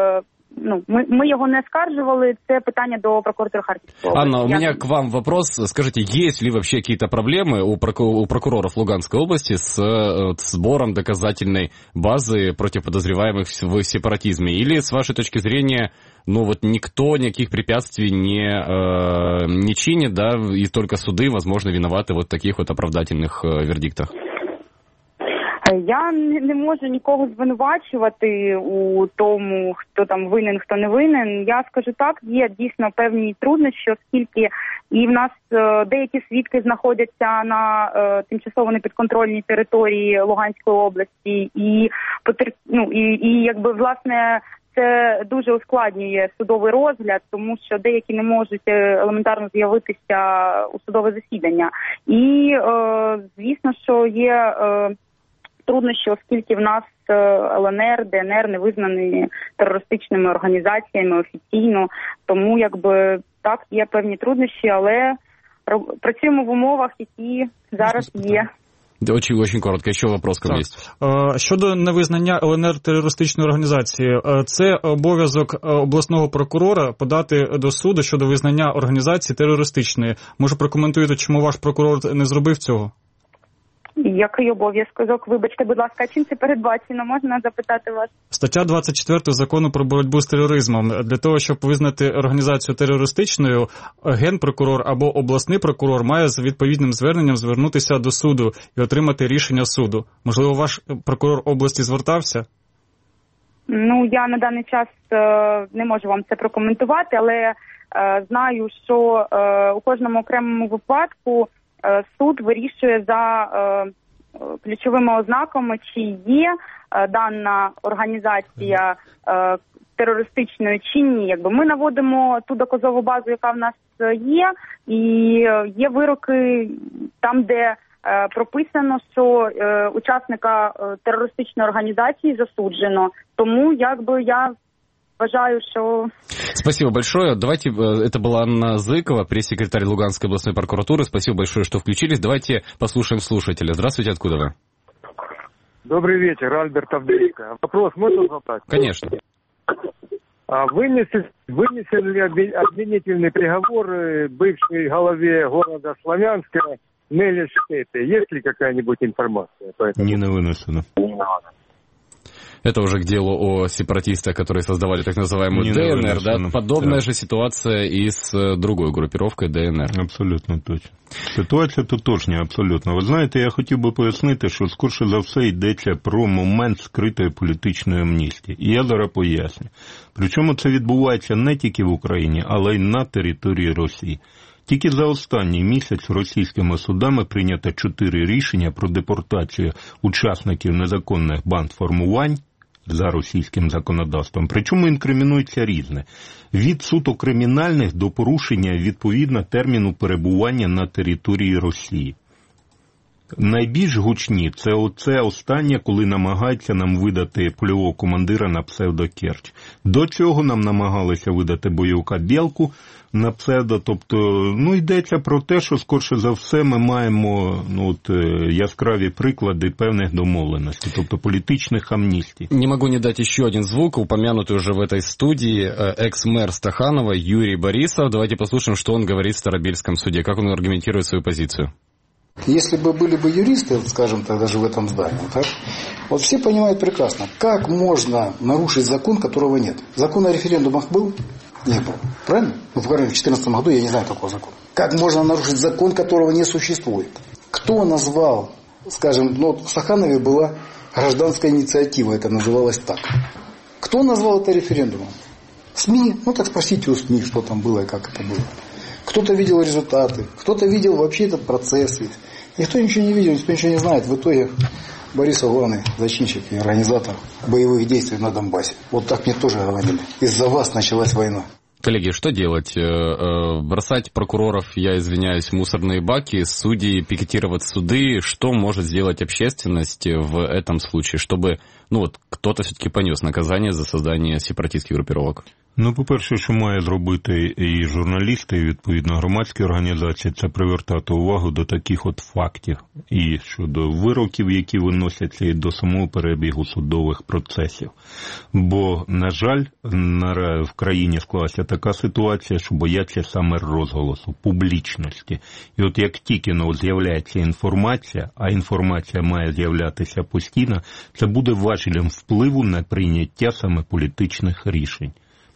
мы его не оскарживали, это питание до прокуратуры Харьковской области. Анна, у меня к вам вопрос. Скажите, есть ли вообще какие-то проблемы у прокуроров Луганской области с сбором доказательной базы против подозреваемых в сепаратизме? Или, с вашей точки зрения, никто никаких препятствий не чинит, да, и только суды, возможно, виноваты в таких оправдательных вердиктах? Я не можу нікого звинувачувати у тому, хто там винен, хто не винен. Я скажу так, є дійсно певні труднощі, оскільки і в нас деякі свідки знаходяться на тимчасово непідконтрольній території Луганської області, і власне це дуже ускладнює судовий розгляд, тому що деякі не можуть елементарно з'явитися у судове засідання. І звісно, що є труднощі, оскільки в нас ЛНР, ДНР не визнані терористичними організаціями офіційно, тому так, є певні труднощі, але працюємо в умовах, які зараз є. Очень коротко, ще вопрос ко мне есть. Щодо невизнання ЛНР терористичною організацією, це обов'язок обласного прокурора подати до суду щодо визнання організації терористичної. Може, прокоментуєте, чому ваш прокурор не зробив цього? Який обов'язок? Вибачте, будь ласка, чим це передбачено? Можна запитати вас? Стаття 24 Закону про боротьбу з тероризмом. Для того, щоб визнати організацію терористичною, генпрокурор або обласний прокурор має з відповідним зверненням звернутися до суду і отримати рішення суду. Можливо, ваш прокурор області звертався? Ну, я на даний час не можу вам це прокоментувати, але знаю, що у кожному окремому випадку суд вирішує за ключовими ознаками, чи є дана організація терористичною чи ні. Якби ми наводимо ту доказову базу, яка в нас є, і є вироки там, де прописано, що учасника терористичної організації засуджено. Тому якби я вважаю, що... Спасибо большое. Давайте, это была Анна Зыкова, пресс-секретарь Луганской областной прокуратуры. Спасибо большое, что включились. Давайте послушаем слушателя. Здравствуйте, откуда вы? Добрый вечер, Альберт Авдеевка. Вопрос можно задать? Конечно. Вынесен ли обвинительный приговор бывшей главе города Славянска Нелли Штейте? Есть ли какая-нибудь информация? Не вынесено. Это уже к делу о сепаратистах, которые создавали так называемую ДНР, да? Подобная же ситуация и с другой группировкой ДНР. Абсолютно точно. Ситуація тотожня, абсолютно. Ви знаєте, я хотів би пояснити, що скорше за все йдеться про момент скритої політичної амністії. І я зараз поясню. Причому це відбувається не тільки в Україні, але й на території Росії. Тільки за останній місяць російськими судами прийнято 4 рішення про депортацію учасників незаконних бандформувань за російським законодавством. Причому інкримінується різне. Від суто кримінальних до порушення відповідно терміну перебування на території Росії. Найбільш гучні – це оце останнє, коли намагаються нам видати польового командира на псевдо Керч. До цього нам намагалися видати бойовика Білку на псевдо, тобто, йдеться про те, що скорше за все ми маємо яскраві приклади певних домовленостей, тобто політичних амністій. Не могу не дать еще один звук, упомянутый уже в этой студии, экс-мэр Стаханова Юрий Борисов. Давайте послушаем, что он говорит в Старобельском суде, как он аргументирует свою позицию. Если бы были бы юристы, скажем так, даже в этом здании, так, вот все понимают прекрасно, как можно нарушить закон, которого нет. Закон о референдумах был? Не был. Правильно? В 2014 году я не знаю такого закона. Как можно нарушить закон, которого не существует? Кто назвал, скажем, в Стаханове была гражданская инициатива, это называлось так. Кто назвал это референдумом? СМИ? Так спросите у СМИ, что там было и как это было. Кто-то видел результаты, кто-то видел вообще этот процесс. Никто ничего не видел, никто ничего не знает. В итоге Борисов главный зачинщик и организатор боевых действий на Донбассе. Вот так мне тоже говорили. Из-за вас началась война. Коллеги, что делать? Бросать прокуроров, я извиняюсь, в мусорные баки, судей, пикетировать суды? Что может сделать общественность в этом случае, чтобы кто-то все-таки понес наказание за создание сепаратистских группировок? По-перше, що має зробити і журналісти, і відповідно громадські організації, це привертати увагу до таких фактів. І щодо вироків, які виносяться, і до самого перебігу судових процесів. Бо, на жаль, в країні склалася така ситуація, що бояться саме розголосу, публічності. І як тільки з'являється інформація, а інформація має з'являтися постійно, це буде важелем впливу на прийняття саме політичних рішень.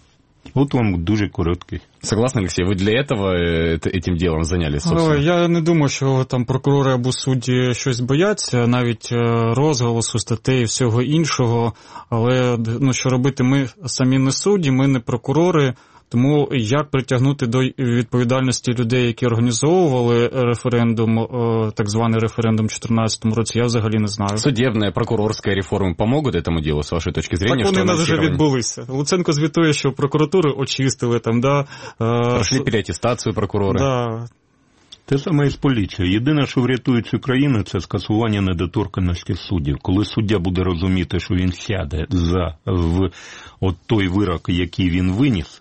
Вам дуже короткий. Согласны, Алексей? Вы для этого этим делом занялись, собственно? Я не думаю, що там прокурори або судді щось бояться, навіть розголосу, статей і всього іншого. Але що робити? Ми самі не судді, ми не прокурори. Тому як притягнути до відповідальності людей, які організовували референдум, так званий референдум в 2014 році, я взагалі не знаю. Судебная, прокурорская реформа помогут этому делу, с вашей точки зрения? Так вони у нас вже відбулися. Луценко звітує, що прокуратури очистили там, да. Прошли переаттестацию прокурори. Да. Те саме і з поліцією. Єдине, що врятує цю країну, це скасування недоторканності суддів. Коли суддя буде розуміти, що він сяде за той вирок, який він виніс,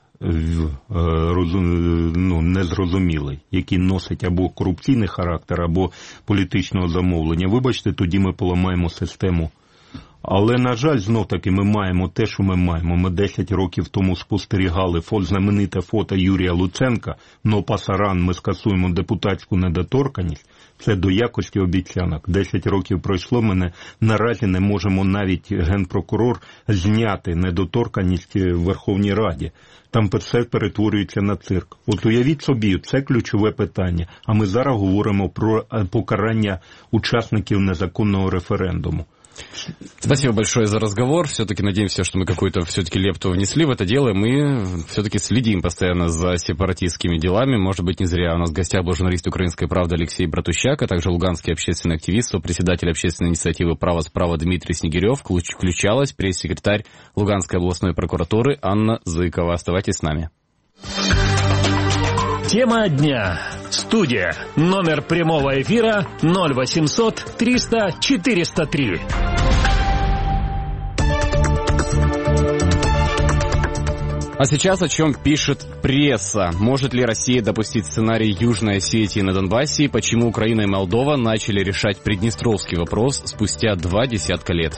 незрозумілий, який носить або корупційний характер, або політичного замовлення. Вибачте, тоді ми поламаємо систему Але, на жаль, знов-таки ми маємо те, що ми маємо. Ми 10 років тому спостерігали знамените фото Юрія Луценка, но пасаран, ми скасуємо депутатську недоторканність. Це до якості обіцянок. 10 років пройшло, ми наразі не можемо навіть генпрокурор зняти недоторканність в Верховній Раді. Там все перетворюється на цирк. От уявіть собі, це ключове питання. А ми зараз говоримо про покарання учасників незаконного референдуму. Спасибо большое за разговор. Все-таки надеемся, что мы какую-то все-таки лепту внесли в это дело. Мы все-таки следим постоянно за сепаратистскими делами. Может быть, не зря. У нас в гостях был журналист «Украинской правды» Алексей Братущак, а также луганский общественный активист, сопредседатель общественной инициативы «Право справа» Дмитрий Снегирев. Включалась пресс-секретарь Луганской областной прокуратуры Анна Зыкова. Оставайтесь с нами. Тема дня. Студия. Номер прямого эфира 0800 300 403. А сейчас о чем пишет пресса. Может ли Россия допустить сценарий Южной Осетии на Донбассе? И почему Украина и Молдова начали решать приднестровский вопрос спустя 20 лет?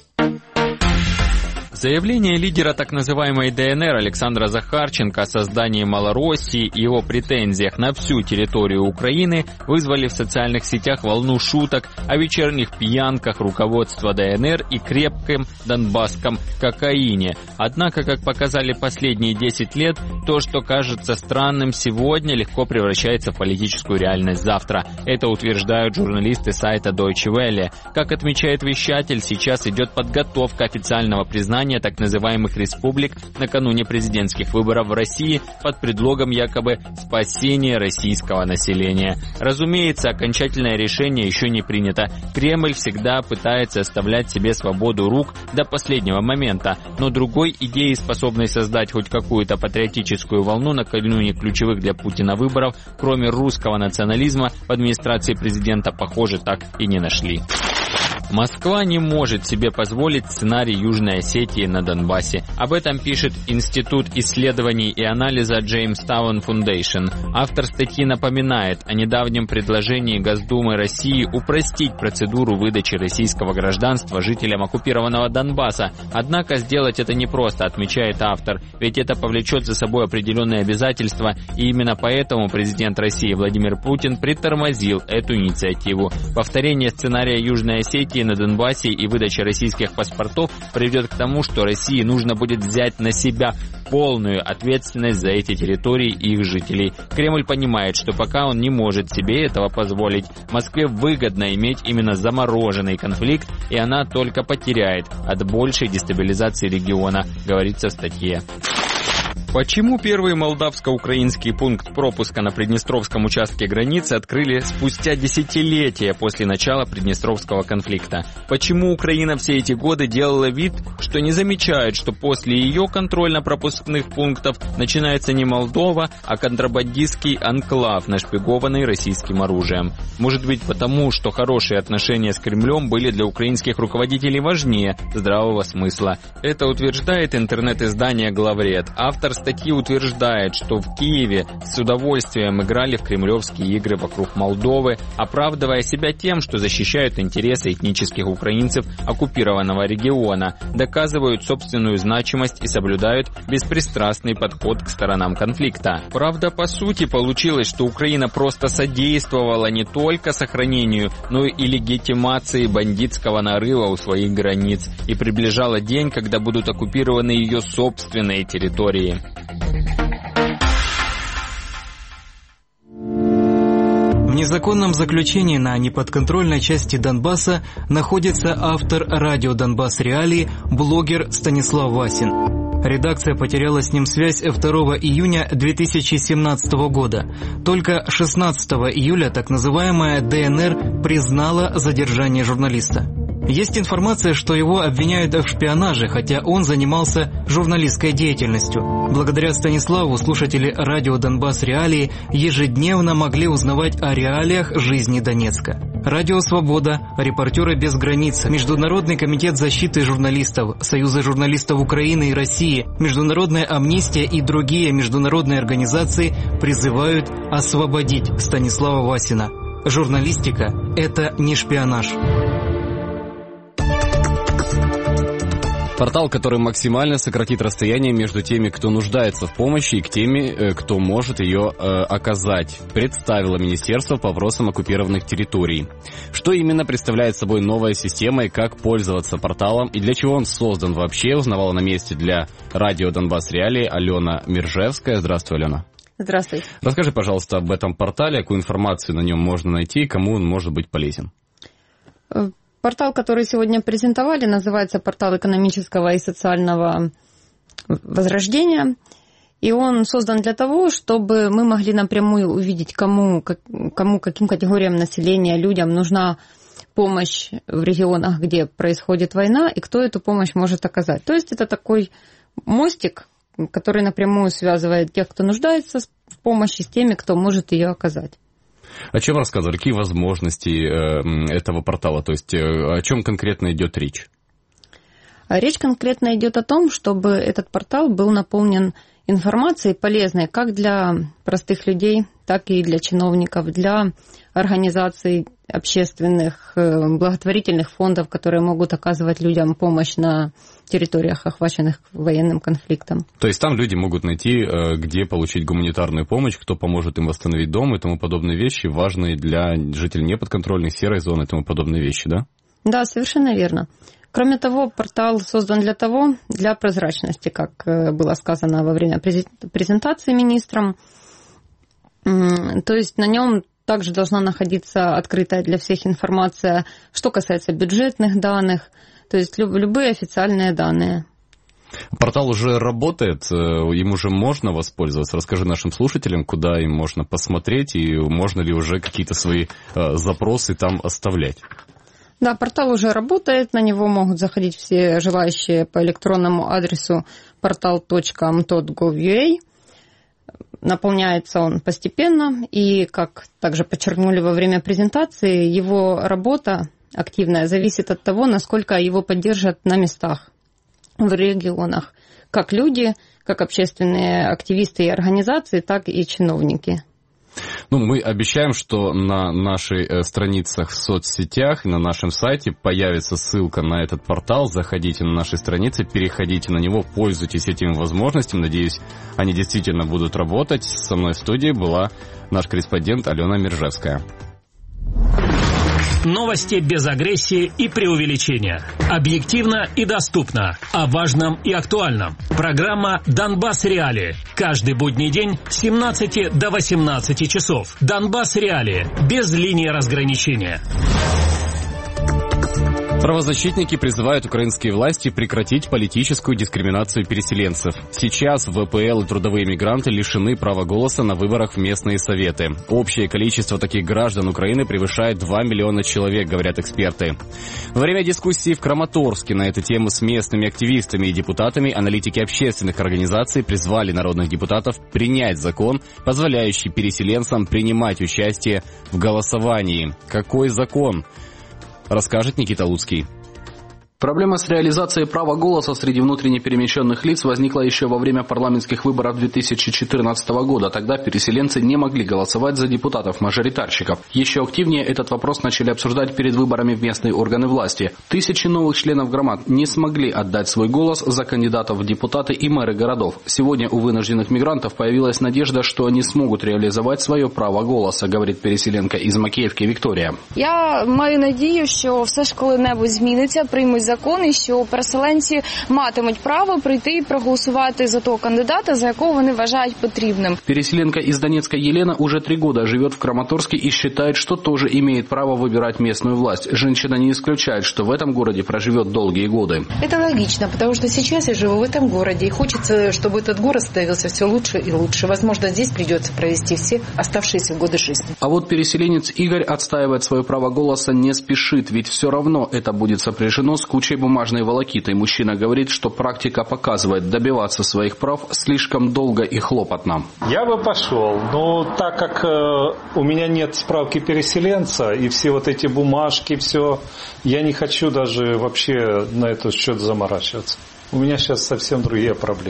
Заявление лидера так называемой ДНР Александра Захарченко о создании Малороссии и его претензиях на всю территорию Украины вызвали в социальных сетях волну шуток о вечерних пьянках руководства ДНР и крепком донбасском кокаине. Однако, как показали последние 10 лет, то, что кажется странным сегодня, легко превращается в политическую реальность завтра. Это утверждают журналисты сайта Deutsche Welle. Как отмечает вещатель, сейчас идет подготовка официального признания так называемых республик накануне президентских выборов в России под предлогом якобы спасения российского населения. Разумеется, окончательное решение еще не принято. Кремль всегда пытается оставлять себе свободу рук до последнего момента, но другой идеи, способной создать хоть какую-то патриотическую волну накануне ключевых для Путина выборов, кроме русского национализма, в администрации президента, похоже, так и не нашли. Москва не может себе позволить сценарий Южной Осетии на Донбассе. Об этом пишет Институт исследований и анализа Jamestown Foundation. Автор статьи напоминает о недавнем предложении Госдумы России упростить процедуру выдачи российского гражданства жителям оккупированного Донбасса. Однако сделать это непросто, отмечает автор, ведь это повлечет за собой определенные обязательства, и именно поэтому президент России Владимир Путин притормозил эту инициативу. Повторение сценария Южной Осетии на Донбассе и выдача российских паспортов приведет к тому, что России нужно будет взять на себя полную ответственность за эти территории и их жителей. Кремль понимает, что пока он не может себе этого позволить, Москве выгодно иметь именно замороженный конфликт, и она только потеряет от большей дестабилизации региона, говорится в статье. Почему первый молдавско-украинский пункт пропуска на Приднестровском участке границы открыли спустя десятилетия после начала Приднестровского конфликта? Почему Украина все эти годы делала вид, что не замечает, что после ее контрольно-пропускных пунктов начинается не Молдова, а контрабандистский анклав, нашпигованный российским оружием? Может быть потому, что хорошие отношения с Кремлем были для украинских руководителей важнее здравого смысла? Это утверждает интернет-издание «Главред». Автор статьи утверждает, что в Киеве с удовольствием играли в кремлевские игры вокруг Молдовы, оправдывая себя тем, что защищают интересы этнических украинцев оккупированного региона, доказывают собственную значимость и соблюдают беспристрастный подход к сторонам конфликта. Правда, по сути, получилось, что Украина просто содействовала не только сохранению, но и легитимации бандитского нарыва у своих границ и приближала день, когда будут оккупированы ее собственные территории. В незаконном заключении на неподконтрольной части Донбасса находится автор радио «Донбасс Реалии», блогер Станислав Васин. Редакция потеряла с ним связь 2 июня 2017 года. Только 16 июля так называемая ДНР признала задержание журналиста. Есть информация, что его обвиняют в шпионаже, хотя он занимался журналистской деятельностью. Благодаря Станиславу слушатели радио «Донбасс Реалии» ежедневно могли узнавать о реалиях жизни Донецка. Радио «Свобода», «Репортеры без границ», Международный комитет защиты журналистов, Союзы журналистов Украины и России, Международная амнистия и другие международные организации призывают освободить Станислава Васина. Журналистика – это не шпионаж. Портал, который максимально сократит расстояние между теми, кто нуждается в помощи, и к теми, кто может ее оказать, представило Министерство по вопросам оккупированных территорий. Что именно представляет собой новая система и как пользоваться порталом, и для чего он создан вообще, узнавала на месте для радио «Донбасс Реалии» Алена Мержевская. Здравствуй, Алена. Здравствуйте. Расскажи, пожалуйста, об этом портале, какую информацию на нем можно найти и кому он может быть полезен. Портал, который сегодня презентовали, называется «Портал экономического и социального возрождения». И он создан для того, чтобы мы могли напрямую увидеть, кому каким категориям населения, людям нужна помощь в регионах, где происходит война, и кто эту помощь может оказать. То есть это такой мостик, который напрямую связывает тех, кто нуждается в помощи, с теми, кто может ее оказать. О чем рассказывали? Какие возможности этого портала? То есть о чем конкретно идет речь? Речь конкретно идет о том, чтобы этот портал был наполнен информацией полезной как для простых людей, так и для чиновников, для организаций общественных, благотворительных фондов, которые могут оказывать людям помощь на территориях, охваченных военным конфликтом. То есть там люди могут найти, где получить гуманитарную помощь, кто поможет им восстановить дом и тому подобные вещи, важные для жителей неподконтрольных, серой зоны и тому подобные вещи, да? Да, совершенно верно. Кроме того, портал создан для прозрачности, как было сказано во время презентации министром. То есть на нем также должна находиться открытая для всех информация, что касается бюджетных данных, то есть любые официальные данные. Портал уже работает, им уже можно воспользоваться. Расскажи нашим слушателям, куда им можно посмотреть и можно ли уже какие-то свои запросы там оставлять. Да, портал уже работает, на него могут заходить все желающие по электронному адресу portal.mtod.gov.ua. Наполняется он постепенно, и, как также подчеркнули во время презентации, его работа активная зависит от того, насколько его поддержат на местах, в регионах, как люди, как общественные активисты и организации, так и чиновники. Мы обещаем, что на нашей страницах в соцсетях и на нашем сайте появится ссылка на этот портал. Заходите на наши страницы, переходите на него, пользуйтесь этими возможностями. Надеюсь, они действительно будут работать. Со мной в студии была наш корреспондент Алена Мержевская. Новости без агрессии и преувеличения. Объективно и доступно. О важном и актуальном. Программа «Донбасс Реалии». Каждый будний день с 17 до 18 часов. «Донбасс Реалии». Без линии разграничения. Правозащитники призывают украинские власти прекратить политическую дискриминацию переселенцев. Сейчас ВПЛ и трудовые мигранты лишены права голоса на выборах в местные советы. Общее количество таких граждан Украины превышает 2 миллиона человек, говорят эксперты. Во время дискуссии в Краматорске на эту тему с местными активистами и депутатами аналитики общественных организаций призвали народных депутатов принять закон, позволяющий переселенцам принимать участие в голосовании. Какой закон? Расскажет Никита Луцкий. Проблема с реализацией права голоса среди внутренне перемещенных лиц возникла еще во время парламентских выборов 2014 года. Тогда переселенцы не могли голосовать за депутатов-мажоритарщиков. Еще активнее этот вопрос начали обсуждать перед выборами в местные органы власти. Тысячи новых членов громад не смогли отдать свой голос за кандидатов в депутаты и мэры городов. Сегодня у вынужденных мигрантов появилась надежда, что они смогут реализовать свое право голоса, говорит переселенка из Макеївки Вікторія. Я маю надію, що все ж коли-небудь зміниться, приймуть закон, і що переселенці матимуть право прийти і проголосувати за того кандидата, за якого вони вважають потрібним. Переселенка из Донецка Елена уже 3 года живет в Краматорске и считает, что тоже имеет право выбирать местную власть. Женщина не исключает, что в этом городе проживет долгие годы. Это логично, потому что сейчас я живу в этом городе, и хочется, чтобы этот город становился все лучше и лучше. Возможно, здесь придется провести все оставшиеся годы жизни. А вот переселенец Игорь отстаивать свое право голоса не спешит, ведь все равно это будет сопряжено с кучей бумажной волокиты. Мужчина говорит, что практика показывает, добиваться своих прав слишком долго и хлопотно. Я бы пошел, но так как у меня нет справки переселенца и все вот эти бумажки, все, я не хочу даже вообще на этот счет заморачиваться. У меня сейчас совсем другие проблемы.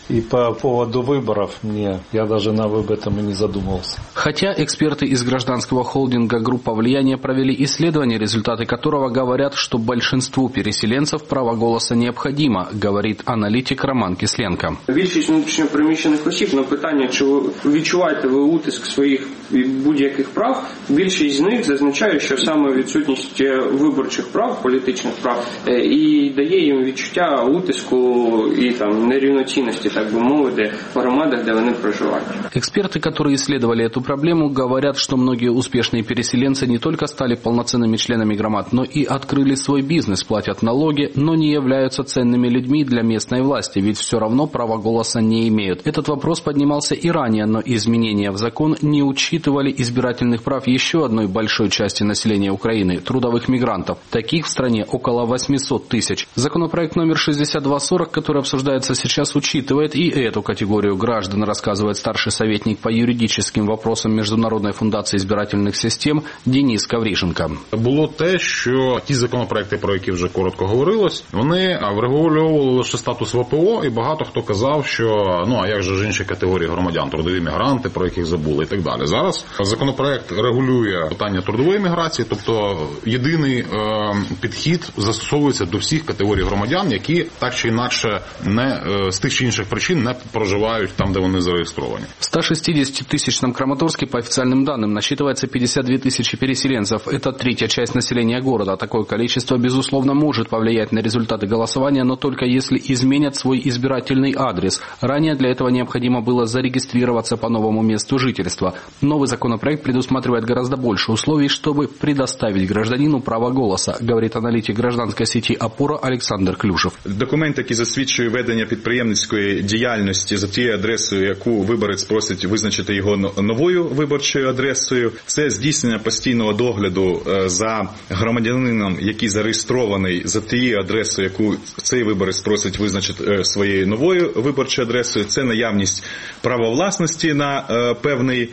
И по поводу выборов, я даже об этом и не задумывался. Хотя эксперты из гражданского холдинга «Группа влияния» провели исследование, результаты которого говорят, что большинству переселенцев право голоса необходимо, говорит аналітик Роман Кисленко. Більшість внутрішньопереміщених осіб на питання, чи відчуваєте ви утиск своїх будь-яких прав, більшість з них зазначає, що саме відсутність виборчих прав, політичних прав, і дає їм відчуття утиску і там нерівноцінності, так бы мовити, в громадах, где они проживают. Эксперты, которые исследовали эту проблему, говорят, что многие успешные переселенцы не только стали полноценными членами громад, но и открыли свой бизнес, платят налоги, но не являются ценными людьми для местной власти, ведь все равно права голоса не имеют. Этот вопрос поднимался и ранее, но изменения в закон не учитывали избирательных прав еще одной большой части населения Украины – трудовых мигрантов. Таких в стране около 800 тысяч. Законопроект номер 6240, который обсуждается сейчас, учитывает и эту категорию граждан, рассказывает старший советник по юридическим вопросам Международной фундации избирательних систем Денис Каврішенко. Було те, що ті законопроекти, про які вже коротко говорилось, вони врегульовували лише статус ВПО, і багато хто казав, що а як же ж інші категорії громадян, трудові мігранти, про яких забули і так далі. Зараз законопроект регулює питання трудової міграції, тобто єдиний підхід застосовується до всіх категорій громадян, які так чи інакше не з тих чи інших причин не проживают там, где они зарегистрированы. В 160-тысячном Краматорске, по официальным данным, насчитывается 52 тысячи переселенцев. Это третья часть населения города. Такое количество, безусловно, может повлиять на результаты голосования, но только если изменят свой избирательный адрес. Ранее для этого необходимо было зарегистрироваться по новому месту жительства. Новый законопроект предусматривает гораздо больше условий, чтобы предоставить гражданину право голоса, говорит аналитик гражданской сети «Опора» Олександр Клюшев. Документ, який засвідчує ведення підприємницької діяльності за тією адресою, яку виборець просить визначити його новою виборчою адресою, це здійснення постійного догляду за громадянином, який зареєстрований за тією адресою, яку цей виборець просить визначити своєю новою виборчою адресою, це наявність права власності на певний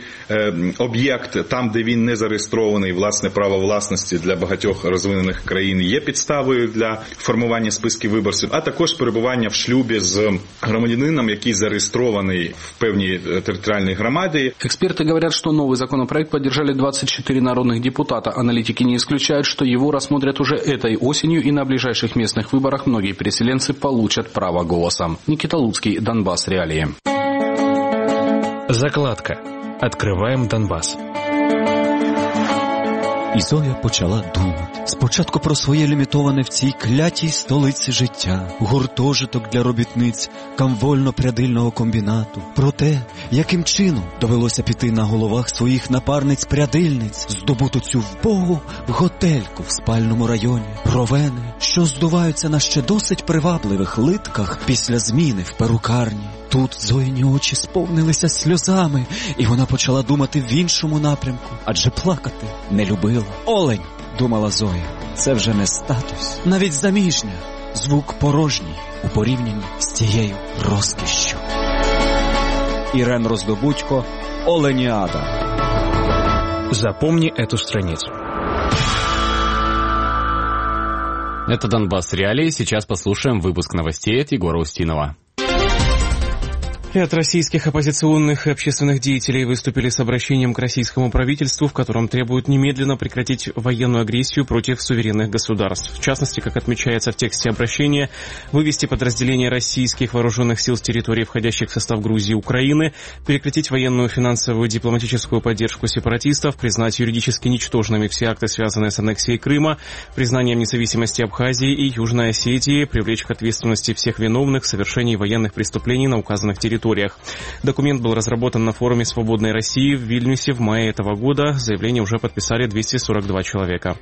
об'єкт, там, де він не зареєстрований. Власне, право власності для багатьох розвинених країн є підставою для формування списків виборців, а також перебування в шлюбі з громадянином, який зарегистрованный в певній территориальной громаде. Эксперты говорят, что новый законопроект поддержали 24 народных депутата. Аналитики не исключают, что его рассмотрят уже этой осенью, и на ближайших местных выборах многие переселенцы получат право голоса. Никита Луцкий, Донбасс Реалии. Закладка. Открываем Донбасс. І Зоя почала думати. Спочатку про своє лімітоване в цій клятій столиці життя, гуртожиток для робітниць камвольно-прядильного комбінату, про те, яким чином довелося піти на головах своїх напарниць-прядильниць, здобуту цю вбогу готельку в спальному районі, про вени, що здуваються на ще досить привабливих литках після зміни в перукарні. Тут Зоїні очі сповнилися сльозами, і вона почала думати в іншому напрямку, адже плакати не любила. Олень, думала Зоя, це вже не статус, навіть заміжня, звук порожній у порівнянні з тією розкішшю. Ірен Роздобудько, Оленіада. Запомни эту страницу. Это Донбасс Реалии. Сейчас послушаем выпуск новостей от Егора Устинова. Ряд российских оппозиционных и общественных деятелей выступили с обращением к российскому правительству, в котором требуют немедленно прекратить военную агрессию против суверенных государств. В частности, как отмечается в тексте обращения, вывести подразделения российских вооруженных сил с территорий, входящих в состав Грузии и Украины, прекратить военную, финансовую, дипломатическую поддержку сепаратистов, признать юридически ничтожными все акты, связанные с аннексией Крыма, признанием независимости Абхазии и Южной Осетии, привлечь к ответственности всех виновных в совершении военных преступлений на указанных территориях. Документ был разработан на форуме «Свободной России» в Вильнюсе в мае этого года. Заявление уже подписали 242 человека.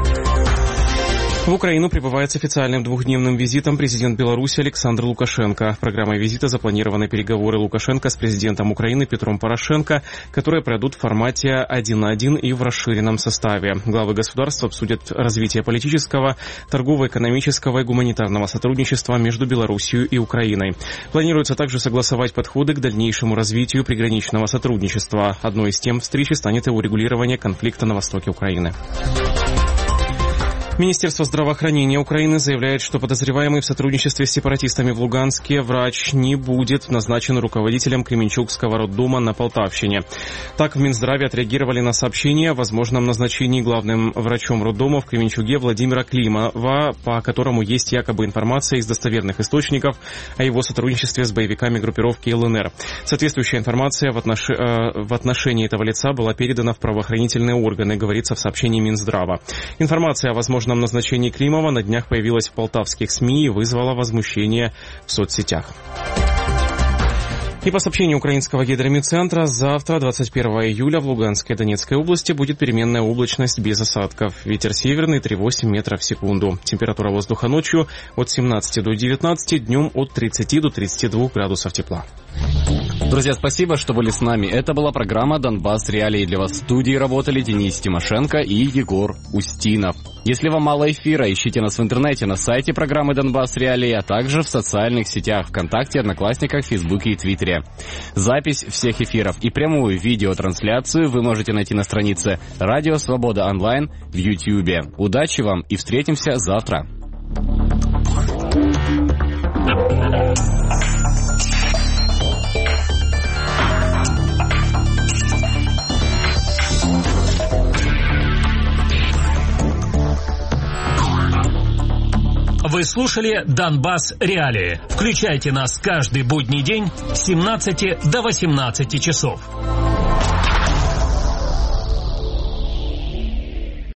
В Украину прибывает с официальным двухдневным визитом президент Беларуси Александр Лукашенко. Программой визита запланированы переговоры Лукашенко с президентом Украины Петром Порошенко, которые пройдут в формате 1 на 1 и в расширенном составе. Главы государств обсудят развитие политического, торгово-экономического и гуманитарного сотрудничества между Беларусью и Украиной. Планируется также согласовать подходы к дальнейшему развитию приграничного сотрудничества. Одной из тем встречи станет и урегулирование конфликта на востоке Украины. Министерство здравоохранения Украины заявляет, что подозреваемый в сотрудничестве с сепаратистами в Луганске врач не будет назначен руководителем Кременчугского роддома на Полтавщине. Так в Минздраве отреагировали на сообщение о возможном назначении главным врачом роддома в Кременчуге Владимира Климова, по которому есть якобы информация из достоверных источников о его сотрудничестве с боевиками группировки ЛНР. Соответствующая информация в отношении этого лица была передана в правоохранительные органы, говорится в сообщении Минздрава. Информация о возможном назначении Климова на днях появилась в полтавских СМИ и вызвала возмущение в соцсетях. И по сообщению украинского гидромедцентра, завтра, 21 июля, в Луганской и Донецкой области будет переменная облачность без осадков. Ветер северный 3,8 метров в секунду. Температура воздуха ночью от 17 до 19, днем от 30 до 32 градусов тепла. Друзья, спасибо, что были с нами. Это была программа «Донбасс Реалии». Для вас в студии работали Денис Тимошенко и Егор Устинов. Если вам мало эфира, ищите нас в интернете на сайте программы «Донбасс Реалии», а также в социальных сетях ВКонтакте, Одноклассниках, Фейсбуке и Твиттере. Запись всех эфиров и прямую видеотрансляцию вы можете найти на странице «Радио Свобода Онлайн» в Ютьюбе. Удачи вам и встретимся завтра. Вы слушали «Донбасс Реалии». Включайте нас каждый будний день с 17 до 18 часов.